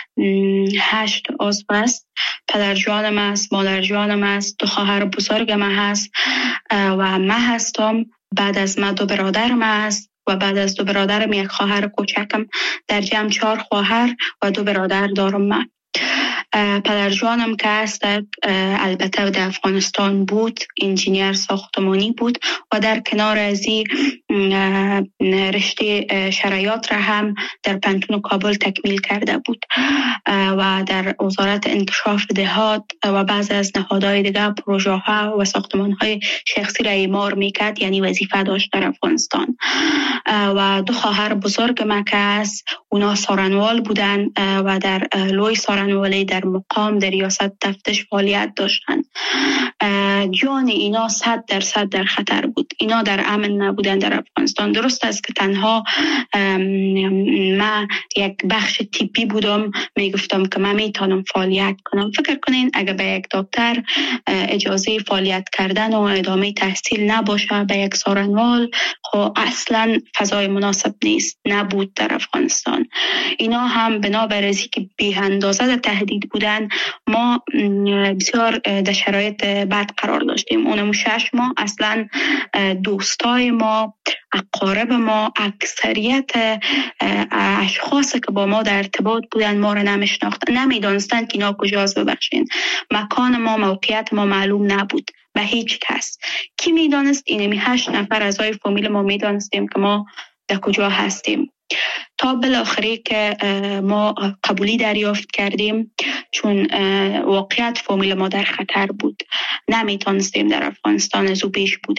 8 عضو است. پدر جانم است، مادر جانم است، 2 خواهر بزرگ من هست و من هستم. بعد از من 2 برادرم است و بعد از 2 برادرم 1 خواهر کوچکم. در جمع 4 خواهر و 2 برادر دارم من. پدر جانم که هست البته در افغانستان بود، انجینیر ساختمانی بود و در کنار از این رشته شرایط را هم در پانتون کابل تکمیل کرده بود و در وزارت انکشاف دهات و بعض از نهادهای دیگر پروژه ها و ساختمان های شخصی را اعمار میکرد، یعنی وظیفه داشت در افغانستان. و 2 خواهر بزرگ من که هست اونا سارنوال بودن و در لوی سارنوالی در مقام در ریاست تفتیش فعالیت داشتند. جان اینا 100% در خطر بود. اینا در امن نبودن در افغانستان. درست است که تنها من یک بخش تیپی بودم، میگفتم که من میتونم فعالیت کنم. فکر کنین اگر به یک دکتر اجازه فعالیت کردن و ادامه تحصیل نباشه به یک سارنوال، خب اصلا فضای مناسب نیست، نبود در افغانستان. اینا هم بنابر از اینکه بی اندازه تهدید بودن، ما بسیار در شرایط بد قرار داشتیم. اونم 6 ماه اصلا دوستای ما، اقارب ما، اکثریت اشخاص که با ما در ارتباط بودن ما رو نمیشناختن، نمیدانستن که اینا کجاست. ببخشین، مکان ما، موقعیت ما معلوم نبود به هیچ کس. کی میدانست؟ اینمی 8 نفر اعضای فامیل ما میدانستیم که ما در کجا هستیم. تا بالاخره که ما قبولی دریافت کردیم، چون واقعیت فامیل ما در خطر بود، نمیتونستیم در افغانستان از او پیش بوده.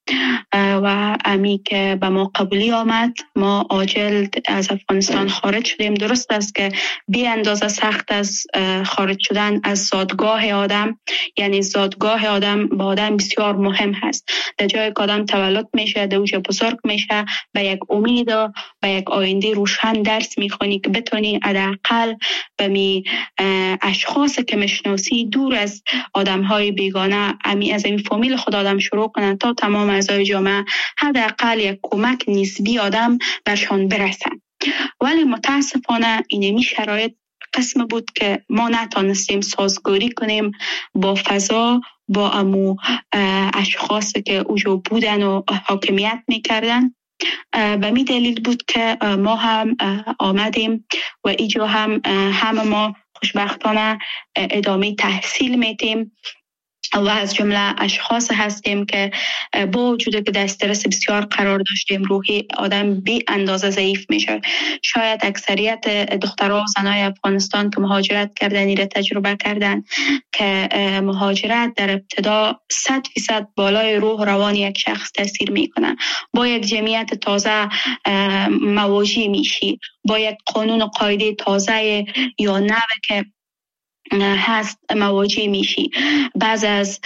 و امی که به ما قبولی آمد، ما عاجل از افغانستان خارج شدیم. درست است که بی اندازه سخت از خارج شدن از زادگاه آدم، یعنی زادگاه آدم با آدم بسیار مهم هست. در جایی که آدم تولد میشه، در اوج بزرگ میشه، به یک امید و به یک آینده روشن درس میخونی که بتونی حداقل به می اشخاص که مشناسی دور از آدم‌های بیگانه، از این فامیل خود آدم شروع کنن تا تمام اعضای جامعه حداقل یک کمک نسبی آدم برشان برسن. ولی متاسفانه اینمی شرایط قسم بود که ما نتانستیم سازگاری کنیم با فضا، با امو اشخاص که اوجو بودن و حاکمیت میکردن. و می دلیل بود که ما هم آمدیم و اینجا هم ما خوشبختانه ادامه تحصیل میدیم و از جمله اشخاص هستیم که با وجود که در استرس بسیار قرار داشتیم، روحی آدم بی اندازه ضعیف میشه. شاید اکثریت دخترها و زنای افغانستان که مهاجرت کردن را تجربه کردن که مهاجرت در ابتدا 100% بالای روح روان یک شخص تاثیر میکنه. با یک جمعیت تازه مواجه میشی، با یک قانون و قاعده تازه یا نوع که هست مواجه میشی. بعض از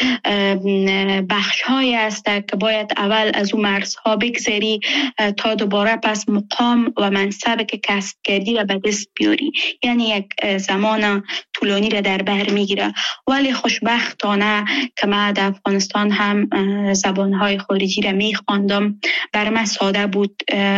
بخش های هست که باید اول از اون مرزها بگذری تا دوباره پس مقام و منصب که کسب کردی و به دست بیاری، یعنی یک زمان طولانی را در بر میگیره. ولی خوشبختانه که من در افغانستان هم زبانهای خارجی را میخواندم، بر من ساده بود.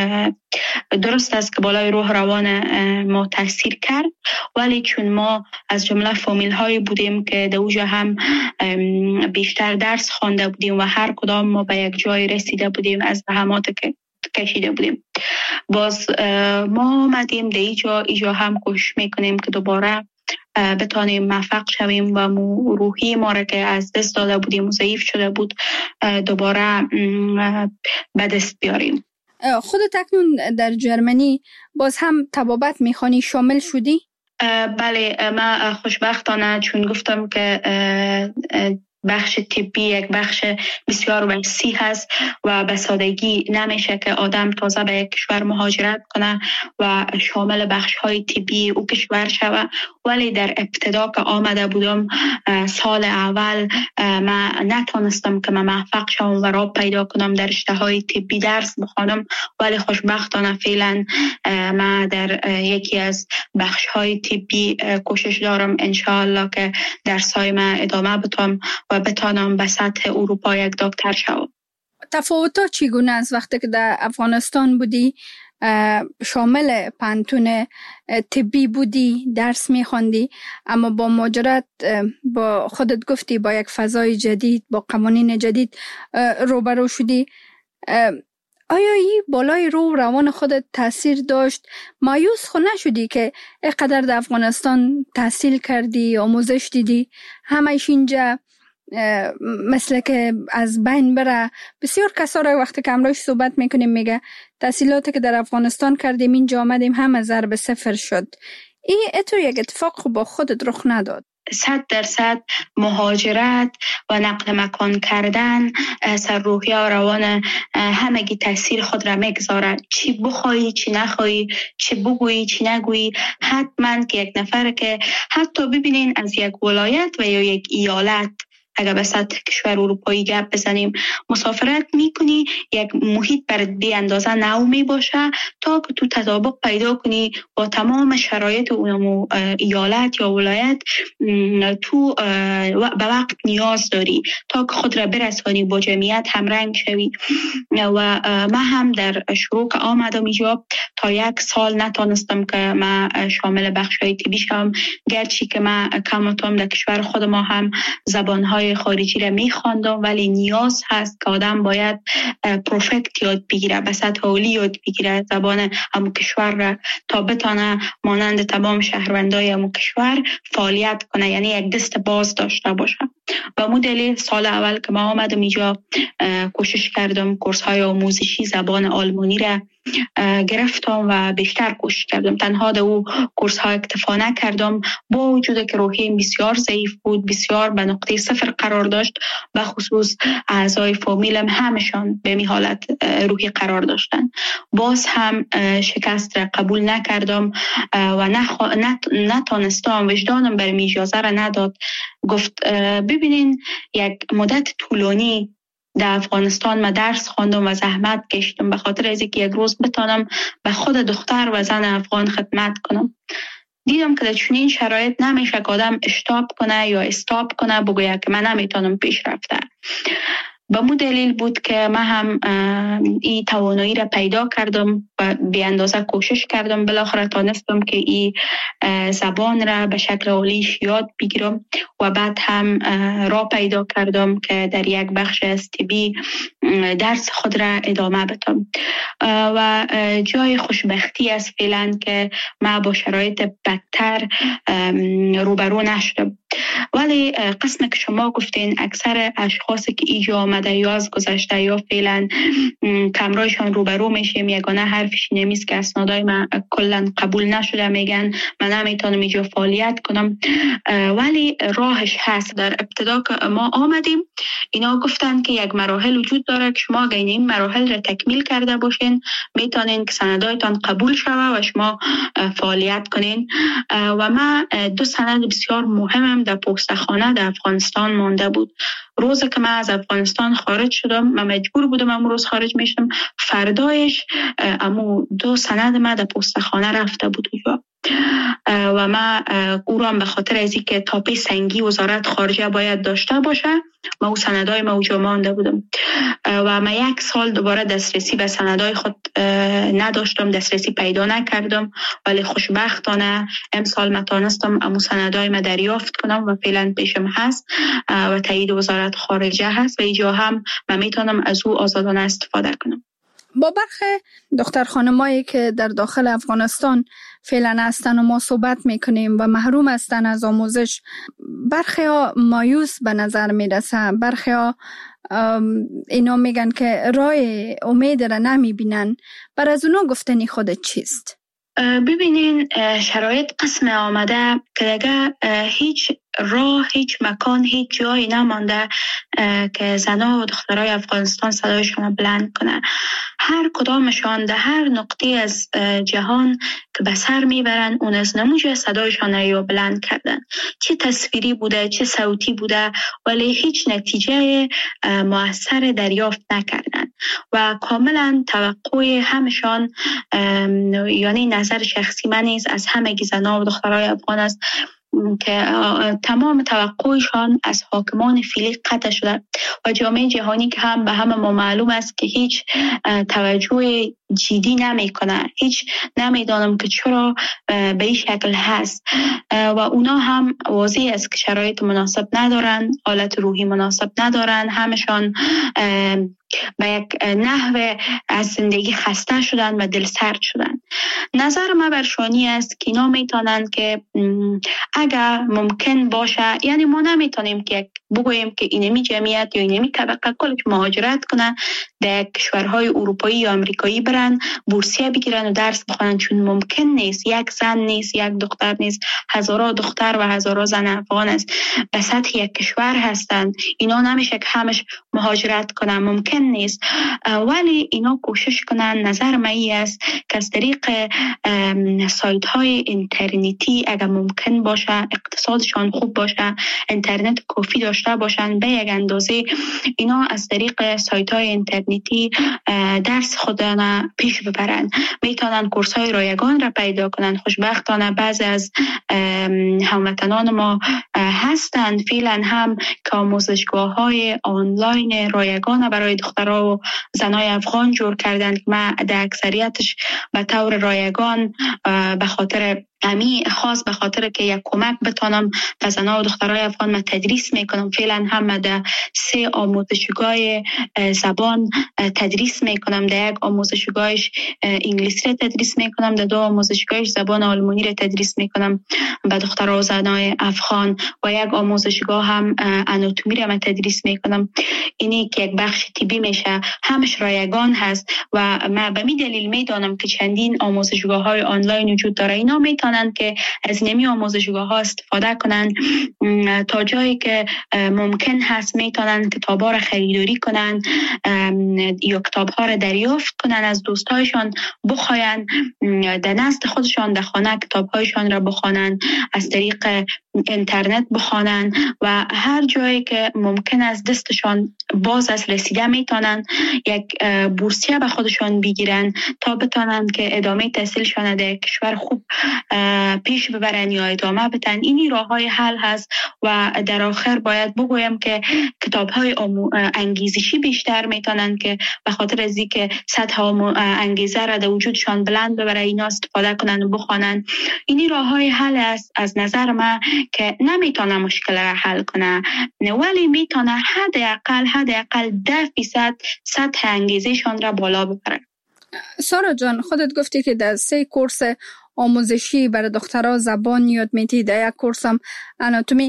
درست است که بالای روح روان ما تاثیر کرد، ولی چون ما از جمله فامیل هایی بودیم که در اوجا هم بیشتر درس خوانده بودیم و هر کدام ما به یک جای رسیده بودیم از زحمات که کشیده بودیم، باز ما آمدیم در اینجا هم کوشش میکنیم که دوباره بتانیم موفق شویم و روحی ما را که از دست داده بودیم و ضعیف شده بود دوباره به دست بیاریم. خودت اکنون در جرمنی باز هم طبابت میخوانی، شامل شدی؟ بله، من خوشبختانه چون گفتم که بخش طبی یک بخش بسیار وسیع هست و به سادگی نمیشه که آدم تازه به یک کشور مهاجرت کنه و شامل بخش‌های طبی او کشور شوه. ولی در ابتدا که آمده بودم سال اول من نتونستم که من موفق شوم و راه پیدا کنم در رشته‌های طبی درس بخوانم، ولی خوشبختانه فعلا من در یکی از بخش‌های طبی کوشش دارم انشاءالله که درس‌های من ادامه بدم و بتانم به سطح اروپا یک دکتر شوم. تفاوت‌ها چگونه است وقتی که در افغانستان بودی، شامل پانتون طبی بودی، درس می‌خواندی، اما با مهاجرت با خودت گفتی با یک فضای جدید، با قوانین جدید روبرو شدی، آیا این بالای روح روان خودت تاثیر داشت؟ مایوس خو نشدی که اینقدر در افغانستان تحصیل کردی، آموزش دیدی، همه‌اش اینجا مثل که از بین بره؟ بسیار کسا را وقتی که امروز صحبت میکنیم میگه تحصیلاتی که در افغانستان کردیم اینجا آمدیم همه ضرب صفر شد. این اتو یک اتفاق با خودت رخ نداد؟ 100% مهاجرت و نقل مکان کردن سر روحی و روان همگی تاثیر خود را میگذاره. چی بخوایی چی نخوایی، چی بگویی چی نگویی، حتما که یک نفر که حتی ببینین از یک ولایت و یا یک ایالت اگر به سطح کشور اروپایی گپ بزنیم مسافرت میکنی، یک محیط برات بی اندازه نو می باشه تا که تو تطابق پیدا کنی با تمام شرایط اون ایالت یا ولایت. تو به وقت نیاز داری تا که خود را برسانی با جمعیت همرنگ شوی. و من هم در شروع که آمدم اینجا تا 1 سال نتونستم که من شامل بخش‌های طبی شم، گرچه که من کماتم در کشور خود ما هم زبان‌های خارجی را می‌خواندم، ولی نیاز هست که آدم باید پروفکت یاد بگیره، به سطح عالی یاد بگیره زبان همون کشور را تا بتونه مانند تمام شهروندای همون کشور فعالیت کنه، یعنی یک دست باز داشته باشه. و مو دلیل سال اول که ما آمدم اینجا کوشش کردم کورس‌های آموزشی زبان آلمانی را گرفتم و بیشتر کوشش کردم. تنها در او کورس ها اکتفا نکردم، با وجود که روحیم بسیار ضعیف بود، بسیار به نقطه صفر قرار داشت، به خصوص اعضای فامیلم همشان به می حالت روحی قرار داشتن. باز هم شکست را قبول نکردم و نتانستم، وجدانم برام اجازه را نداد. گفت ببینین یک مدت طولانی در افغانستان ما درس خواندم و زحمت کشیدم به خاطر از اینکه یک روز بتانم به خود دختر و زن افغان خدمت کنم. دیدم که در چنین شرایط نمیشه که آدم اشتاب کنه یا استاپ کنه، بگوید که من نمیتونم پیش رفته. به مو دلیل بود که من هم این توانایی را پیدا کردم و به اندازه کوشش کردم. بالاخره تانستم که این زبان را به شکل عالیش یاد بگیرم و بعد هم راه پیدا کردم که در یک بخش از طبی درس خود را ادامه بدم و جای خوشبختی است فعلا که من با شرایط بدتر روبرو نشدم. ولی قسم که شما گفتین اکثر اشخاصی که اینجا آمده یا از گذشته یا فعلا کمرایشان روبرو میشیم، یگانه حرفش نمیست که اسنادای من کلا قبول نشده، میگن من نمیتونم اینجا فعالیت کنم. ولی راهش هست. در ابتدا که ما آمدیم اینا گفتن که یک مراحل وجود داره که شما اگه این مراحل را تکمیل کرده باشین میتونین که سندایتان قبول شوه و شما فعالیت کنین. و من 2 سند بسیار مهمم در پستخانه در افغانستان مانده بود. روزی که من از افغانستان خارج شدم، من مجبور بودم امو روز خارج میشم، فردایش امو 2 سند من در پستخانه رفته بود اونجا و من او را به خاطر از اینکه تاپه سنگی وزارت خارجه باید داشته باشه، من او سندای ما اونجا مانده بودم و من 1 سال دوباره دسترسی به سندای خود نداشتم، دسترسی پیدا نکردم. ولی خوشبختانه امسال من تانستم امو سندای ما دریافت کنم و فعلا پیشم هست و تایید وزارت خارجه هست و اینجا هم من میتونم از او آزادانه استفاده کنم. با برخی دختر خانمایی که در داخل افغانستان فعلا هستن و ما صحبت میکنیم و محروم هستن از آموزش، برخی ها مایوس به نظر میرسه، برخی ها اینا میگن که راه امید را نمیبینن. بر از اونا گفتنی خودت چیست؟ ببینین شرایط قسم آمده که دیگه هیچ راه، هیچ مکان، هیچ جایی نمانده که زنها و دخترای افغانستان صدایشان بلند کنه. هر کدامشان در هر نقطه از جهان که به سر میبرن اون از نموجه صدایشان را بلند کردن، چه تصویری بوده چه صوتی بوده، ولی هیچ نتیجه مؤثر دریافت نکردن و کاملا توقع همشان، یعنی نظر شخصی من نیست، از همه زنها و دخترای افغان است که تمام توقعشان از حاکمان فعلی قطع شده و جامعه جهانی که هم به همه ما معلوم است که هیچ توجه جدی نمی کنه، هیچ نمیدانم که چرا به این شکل هست و اونا هم واضح است که شرایط مناسب ندارن، حالت روحی مناسب ندارن، همشان به یک نحو از زندگی خسته شدن و دل سرد شدن. نظر من برشانی است که اینا میتونن که اگر ممکن باشه، یعنی ما نمیتونیم که بگوییم که اینمی جمعیت یا اینمی طبقه کلش مهاجرت کنن در کشورهای اروپایی یا امریکایی برن بورسیه بگیرن و درس بخونن، چون ممکن نیست. یک زن نیست، یک دختر نیست، هزارها دختر و هزارها زن افغان است به سطح یک کشور هستند. اینا نمیشه که همش مهاجرت کنن، ممکن نیست. ولی اینا کوشش کنن. نظر من است که از طریق سایت های اینترنتی اگر ممکن باشه، اقتصادشان خوب باشه، اینترنت کافی داشته باشن، به یک اندازه اینا از طریق سایت های اینترنتی درس خودشان پیش ببرن، میتونن کورس های رایگان را پیدا کنن. خوشبختانه بعضی از هموطنان ما هستند فعلا هم که آموزشگاه های آنلاین رایگان برای دخترها و زنای افغان جور کردن که من در اکثریتش به طور رایگان به خاطر امی خاص به خاطر که یک کمک بتانم به زنان و دخترای افغان من تدریس میکنم. فعلا هم در 3 آموزشگاه زبان تدریس میکنم. در یک آموزشگاهش انگلیسی را تدریس میکنم، در 2 آموزشگاهش زبان آلمانی را تدریس میکنم به دخترها و زنای افغان و یک آموزشگاه هم آناتومی را من تدریس میکنم. اینی که یک بخش طبی میشه، همش رایگان هست و من به می دلیل میدانم که چندین آموزشگاه های آنلاین وجود داره. اینا میتونن که از نمی آموزشگاه ها استفاده کنن تا جایی که ممکن هست. میتونن کتاب ها را خریداری کنن یا کتاب ها را دریافت کنن از دوستایشان، بخواین در نزد خودشان در خانه کتاب هایشان را بخوانن، از طریق اینترنت بخوانن و هر جایی که ممکن است دستشان باز از رسیده میتونن یک بورسیه به خودشان بگیرن تا بتونن که ادامه تحصیلشان در کشور خوب پیش ببرن یا ادامه بدن. اینی راه های حل هست و در آخر باید بگویم که کتاب های انگیزشی بیشتر میتونن که به خاطر از اینکه سطح انگیزه را در وجودشان بلند ببره اینا استفاده کنن و بخوانن. اینی راه های حل است از نظر من که نمیتونه مشکل را حل کنه ولی میتونه حداقل 10% سطح انگیزشان را بالا ببره. سارا جان، خودت گفتی که در 3 کورس آموزشی برای دخترها زبان یاد میدی، در 1 کورس هم آناتومی.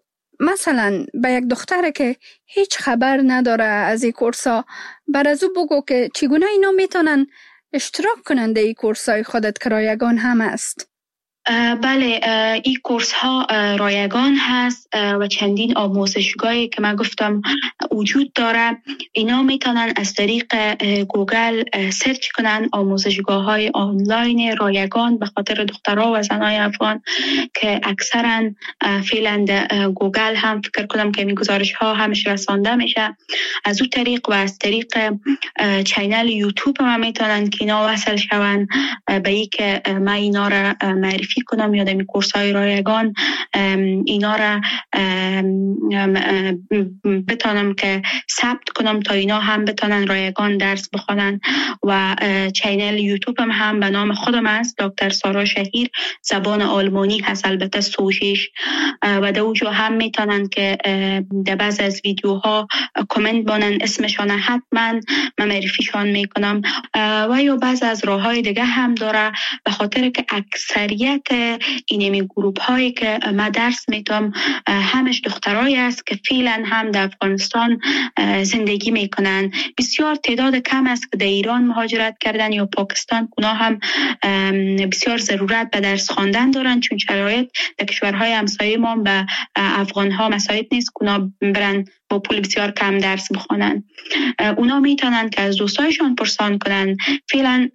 مثلا به یک دختره که هیچ خبر نداره از این کورس ها، بر از او بگو که چگونه اینا میتونن اشتراک کنن در این کورس های خودت که رایگان هم است؟ بله، این کورس ها رایگان هست و چندین آموزشگاهی که من گفتم وجود داره. اینا میتونن از طریق گوگل سرچ کنن آموزشگاه های آنلاین رایگان به خاطر دخترها و زنای افغان که اکثرا فعلا گوگل هم فکر کنم که این گزارش ها همش رسانده میشه. از اون طریق و از طریق چینل یوتیوب هم میتونن که اینا وصل شون به این که من اینا را معرفی کنم یا در کورس های رایگان اینا را بتونم که ثبت کنم تا اینا هم بتونن رایگان درس بخونن. و چینل یوتیوب هم به نام خودم است، دکتر سارا شهیر، زبان آلمانی هست البته سوشش و در اونجا هم میتونن که در بعض از ویدیوها کامنت بانن اسمشان حتما من معرفیشان میکنم. و یا بعض از راه های دیگه هم داره به خاطر که اکثریت اینمی گروپ هایی که من درس میتونم همش دخترایی است که فعلا هم در افغانستان زندگی میکنن. بسیار تعداد کم است که در ایران مهاجرت کردن یا پاکستان. اونا هم بسیار ضرورت به درس خواندن دارن چون شرایط در کشورهای همسایه ما به افغان ها مساعد نیست که اونا برن با پول بسیار کم درس بخونن. اونا میتونن که از دوستایشان پرسان کنن. فعلا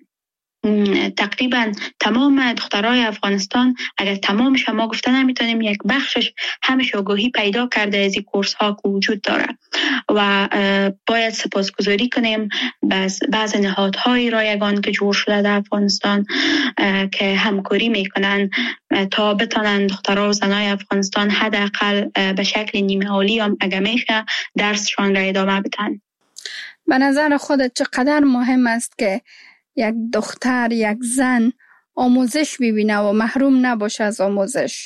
تقریبا تمام دخترای افغانستان، اگر تمامش ما گفته نمیتونیم، یک بخشش همش آگاهی پیدا کرده از این کورس ها که وجود داره و باید سپاسگزاری کنیم بعض نهادهای رایگان که جور شده در افغانستان که همکاری میکنن تا بتونن دخترها و زنای افغانستان حداقل به شکل نیمه عالی هم اگه میشه درسشان را ادامه بدن. به نظر خودت چقدر مهم است که یک دختر، یک زن آموزش ببینه و محروم نباشه از آموزش؟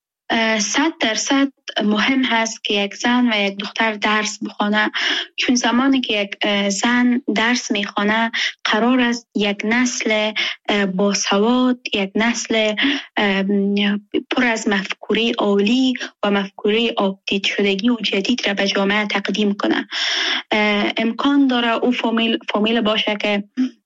100% مهم هست که یک زن و یک دختر درس بخونه، چون زمانی که یک زن درس میخونه قرار است یک نسل باسواد، یک نسل پر از مفکوره عالی و مفکوره آپدیت شدگی و جدید را به جامعه تقدیم کنه. امکان داره او فامیل باشه که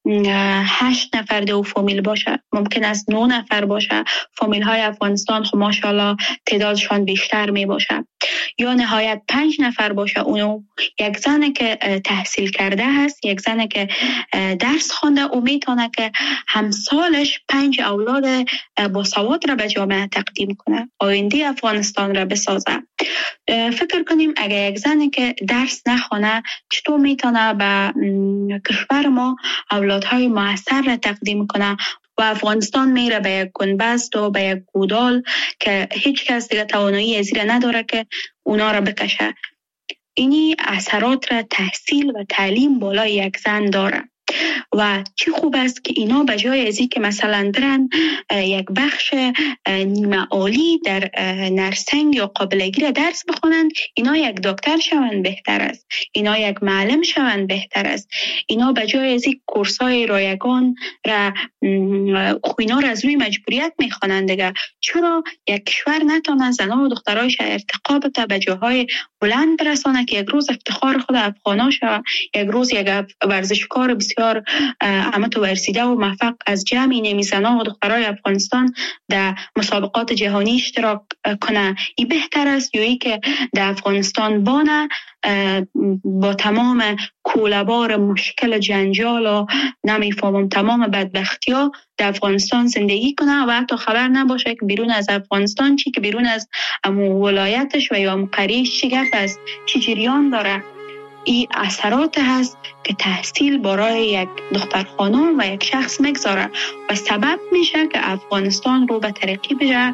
8 نفر دو فامیل باشه، ممکن است 9 نفر باشه. فامیل های افغانستان خب ماشاءالله تعدادشان بیشتر می باشه. یا نهایت 5 نفر باشه. اونو یک زنه که تحصیل کرده هست، یک زنه که درس خونده، او میتونه که همسالش 5 اولاد با سواد را به جامعه تقدیم کنه، آینده افغانستان را بسازه. فکر کنیم اگر یک زنه که درس نخونه چطور میتونه به کشور ما اولادهای موثر را تقدیم کنه و افغانستان میره به یک گنبست و به یک گودال که هیچ کس دیگه توانایی از این نداره که اونا را بکشه. اینی اثرات را تحصیل و تعلیم بالای یک زن داره. و چی خوب است که اینا به جای از این که مثلا برن یک بخش نیمه عالی در نرسنگ یا قابلگی را درس بخونند، اینا یک دکتر شوند بهتر است، اینا یک معلم شوند بهتر است. اینا به جای از این کورس‌های رایگان را اینا را از روی مجبوریت میخوانند دیگه. چرا یک کشور نتونه زنان و دخترایش ارتقا بده، به جاهای بلند برسانه که یک روز افتخار خود افغانا شود، یک روز یک ورزشکار بسیار متوسطه و موفق از جمع نمی زنان و دخترای افغانستان در مسابقات جهانی اشتراک کنه. این بهتر است یا ای که در افغانستان بانه با تمام کوله‌بار مشکل جنجال و نمیفهمم تمام بدبختی ها در افغانستان زندگی کنه و حتی خبر نباشه که بیرون از افغانستان چی، که بیرون از ولایتش و یا قریش چی گپ است، چی جریان داره. این اثرات هست که تحصیل برای یک دختر خانم و یک شخص مگذاره و سبب میشه که افغانستان رو به ترقی بره.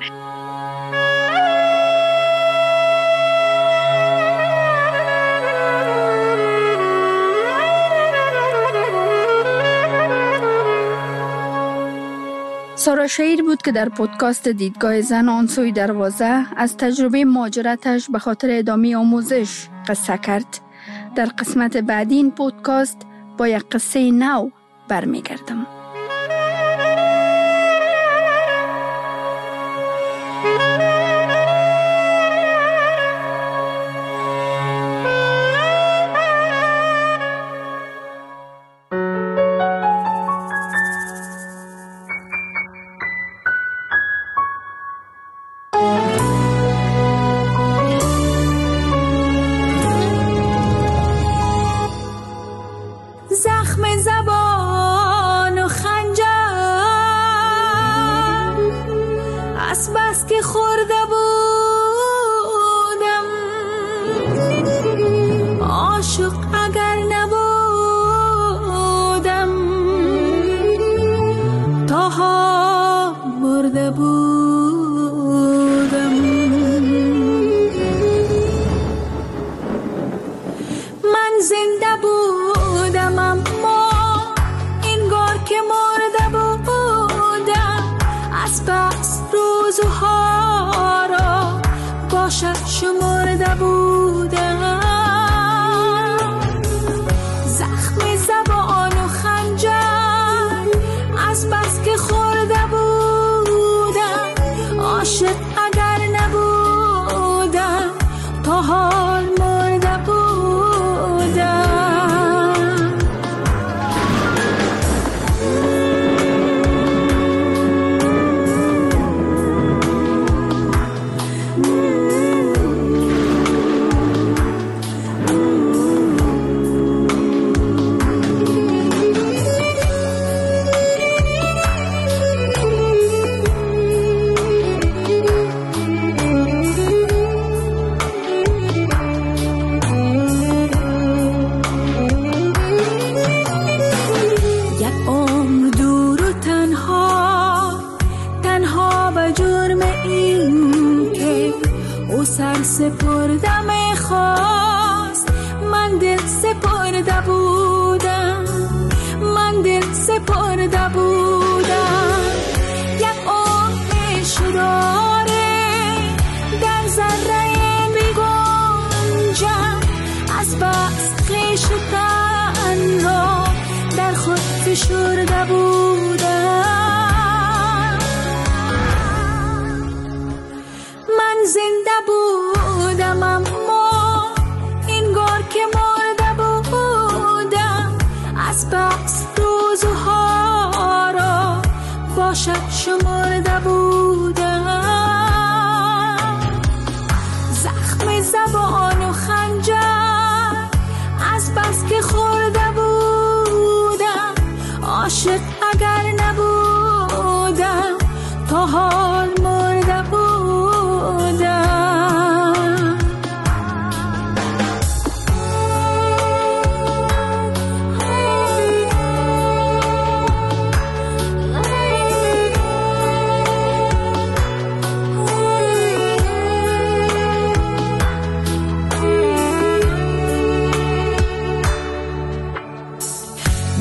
سارا شهیر بود که در پودکاست دیدگاه زن آن سوی دروازه از تجربه مهاجرتش به خاطر ادامه آموزش قصه کرد. در قسمت بعدی این پودکاست با یک قصه نو برمیگردم.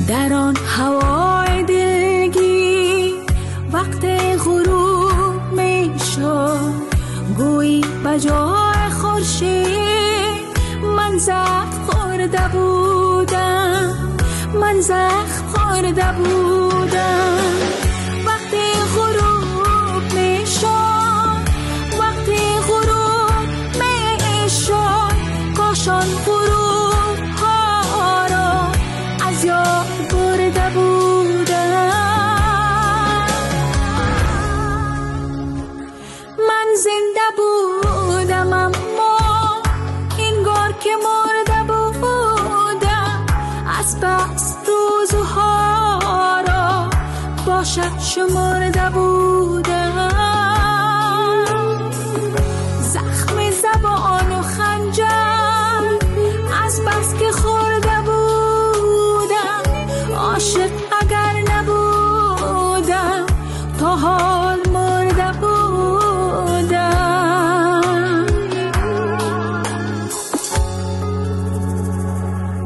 در آن هوای دلگیر وقت غروب می شد گویی بجای خورشید من زخم خورده بودم، من زخم خورده بودم. وقتی غروب می شد، وقتی غروب می شد کاشان غروب ها را از یاد برده بودم. من زنده بودم اما انگار که مرده بودم. از بس روزها را باشد شمرده بودم.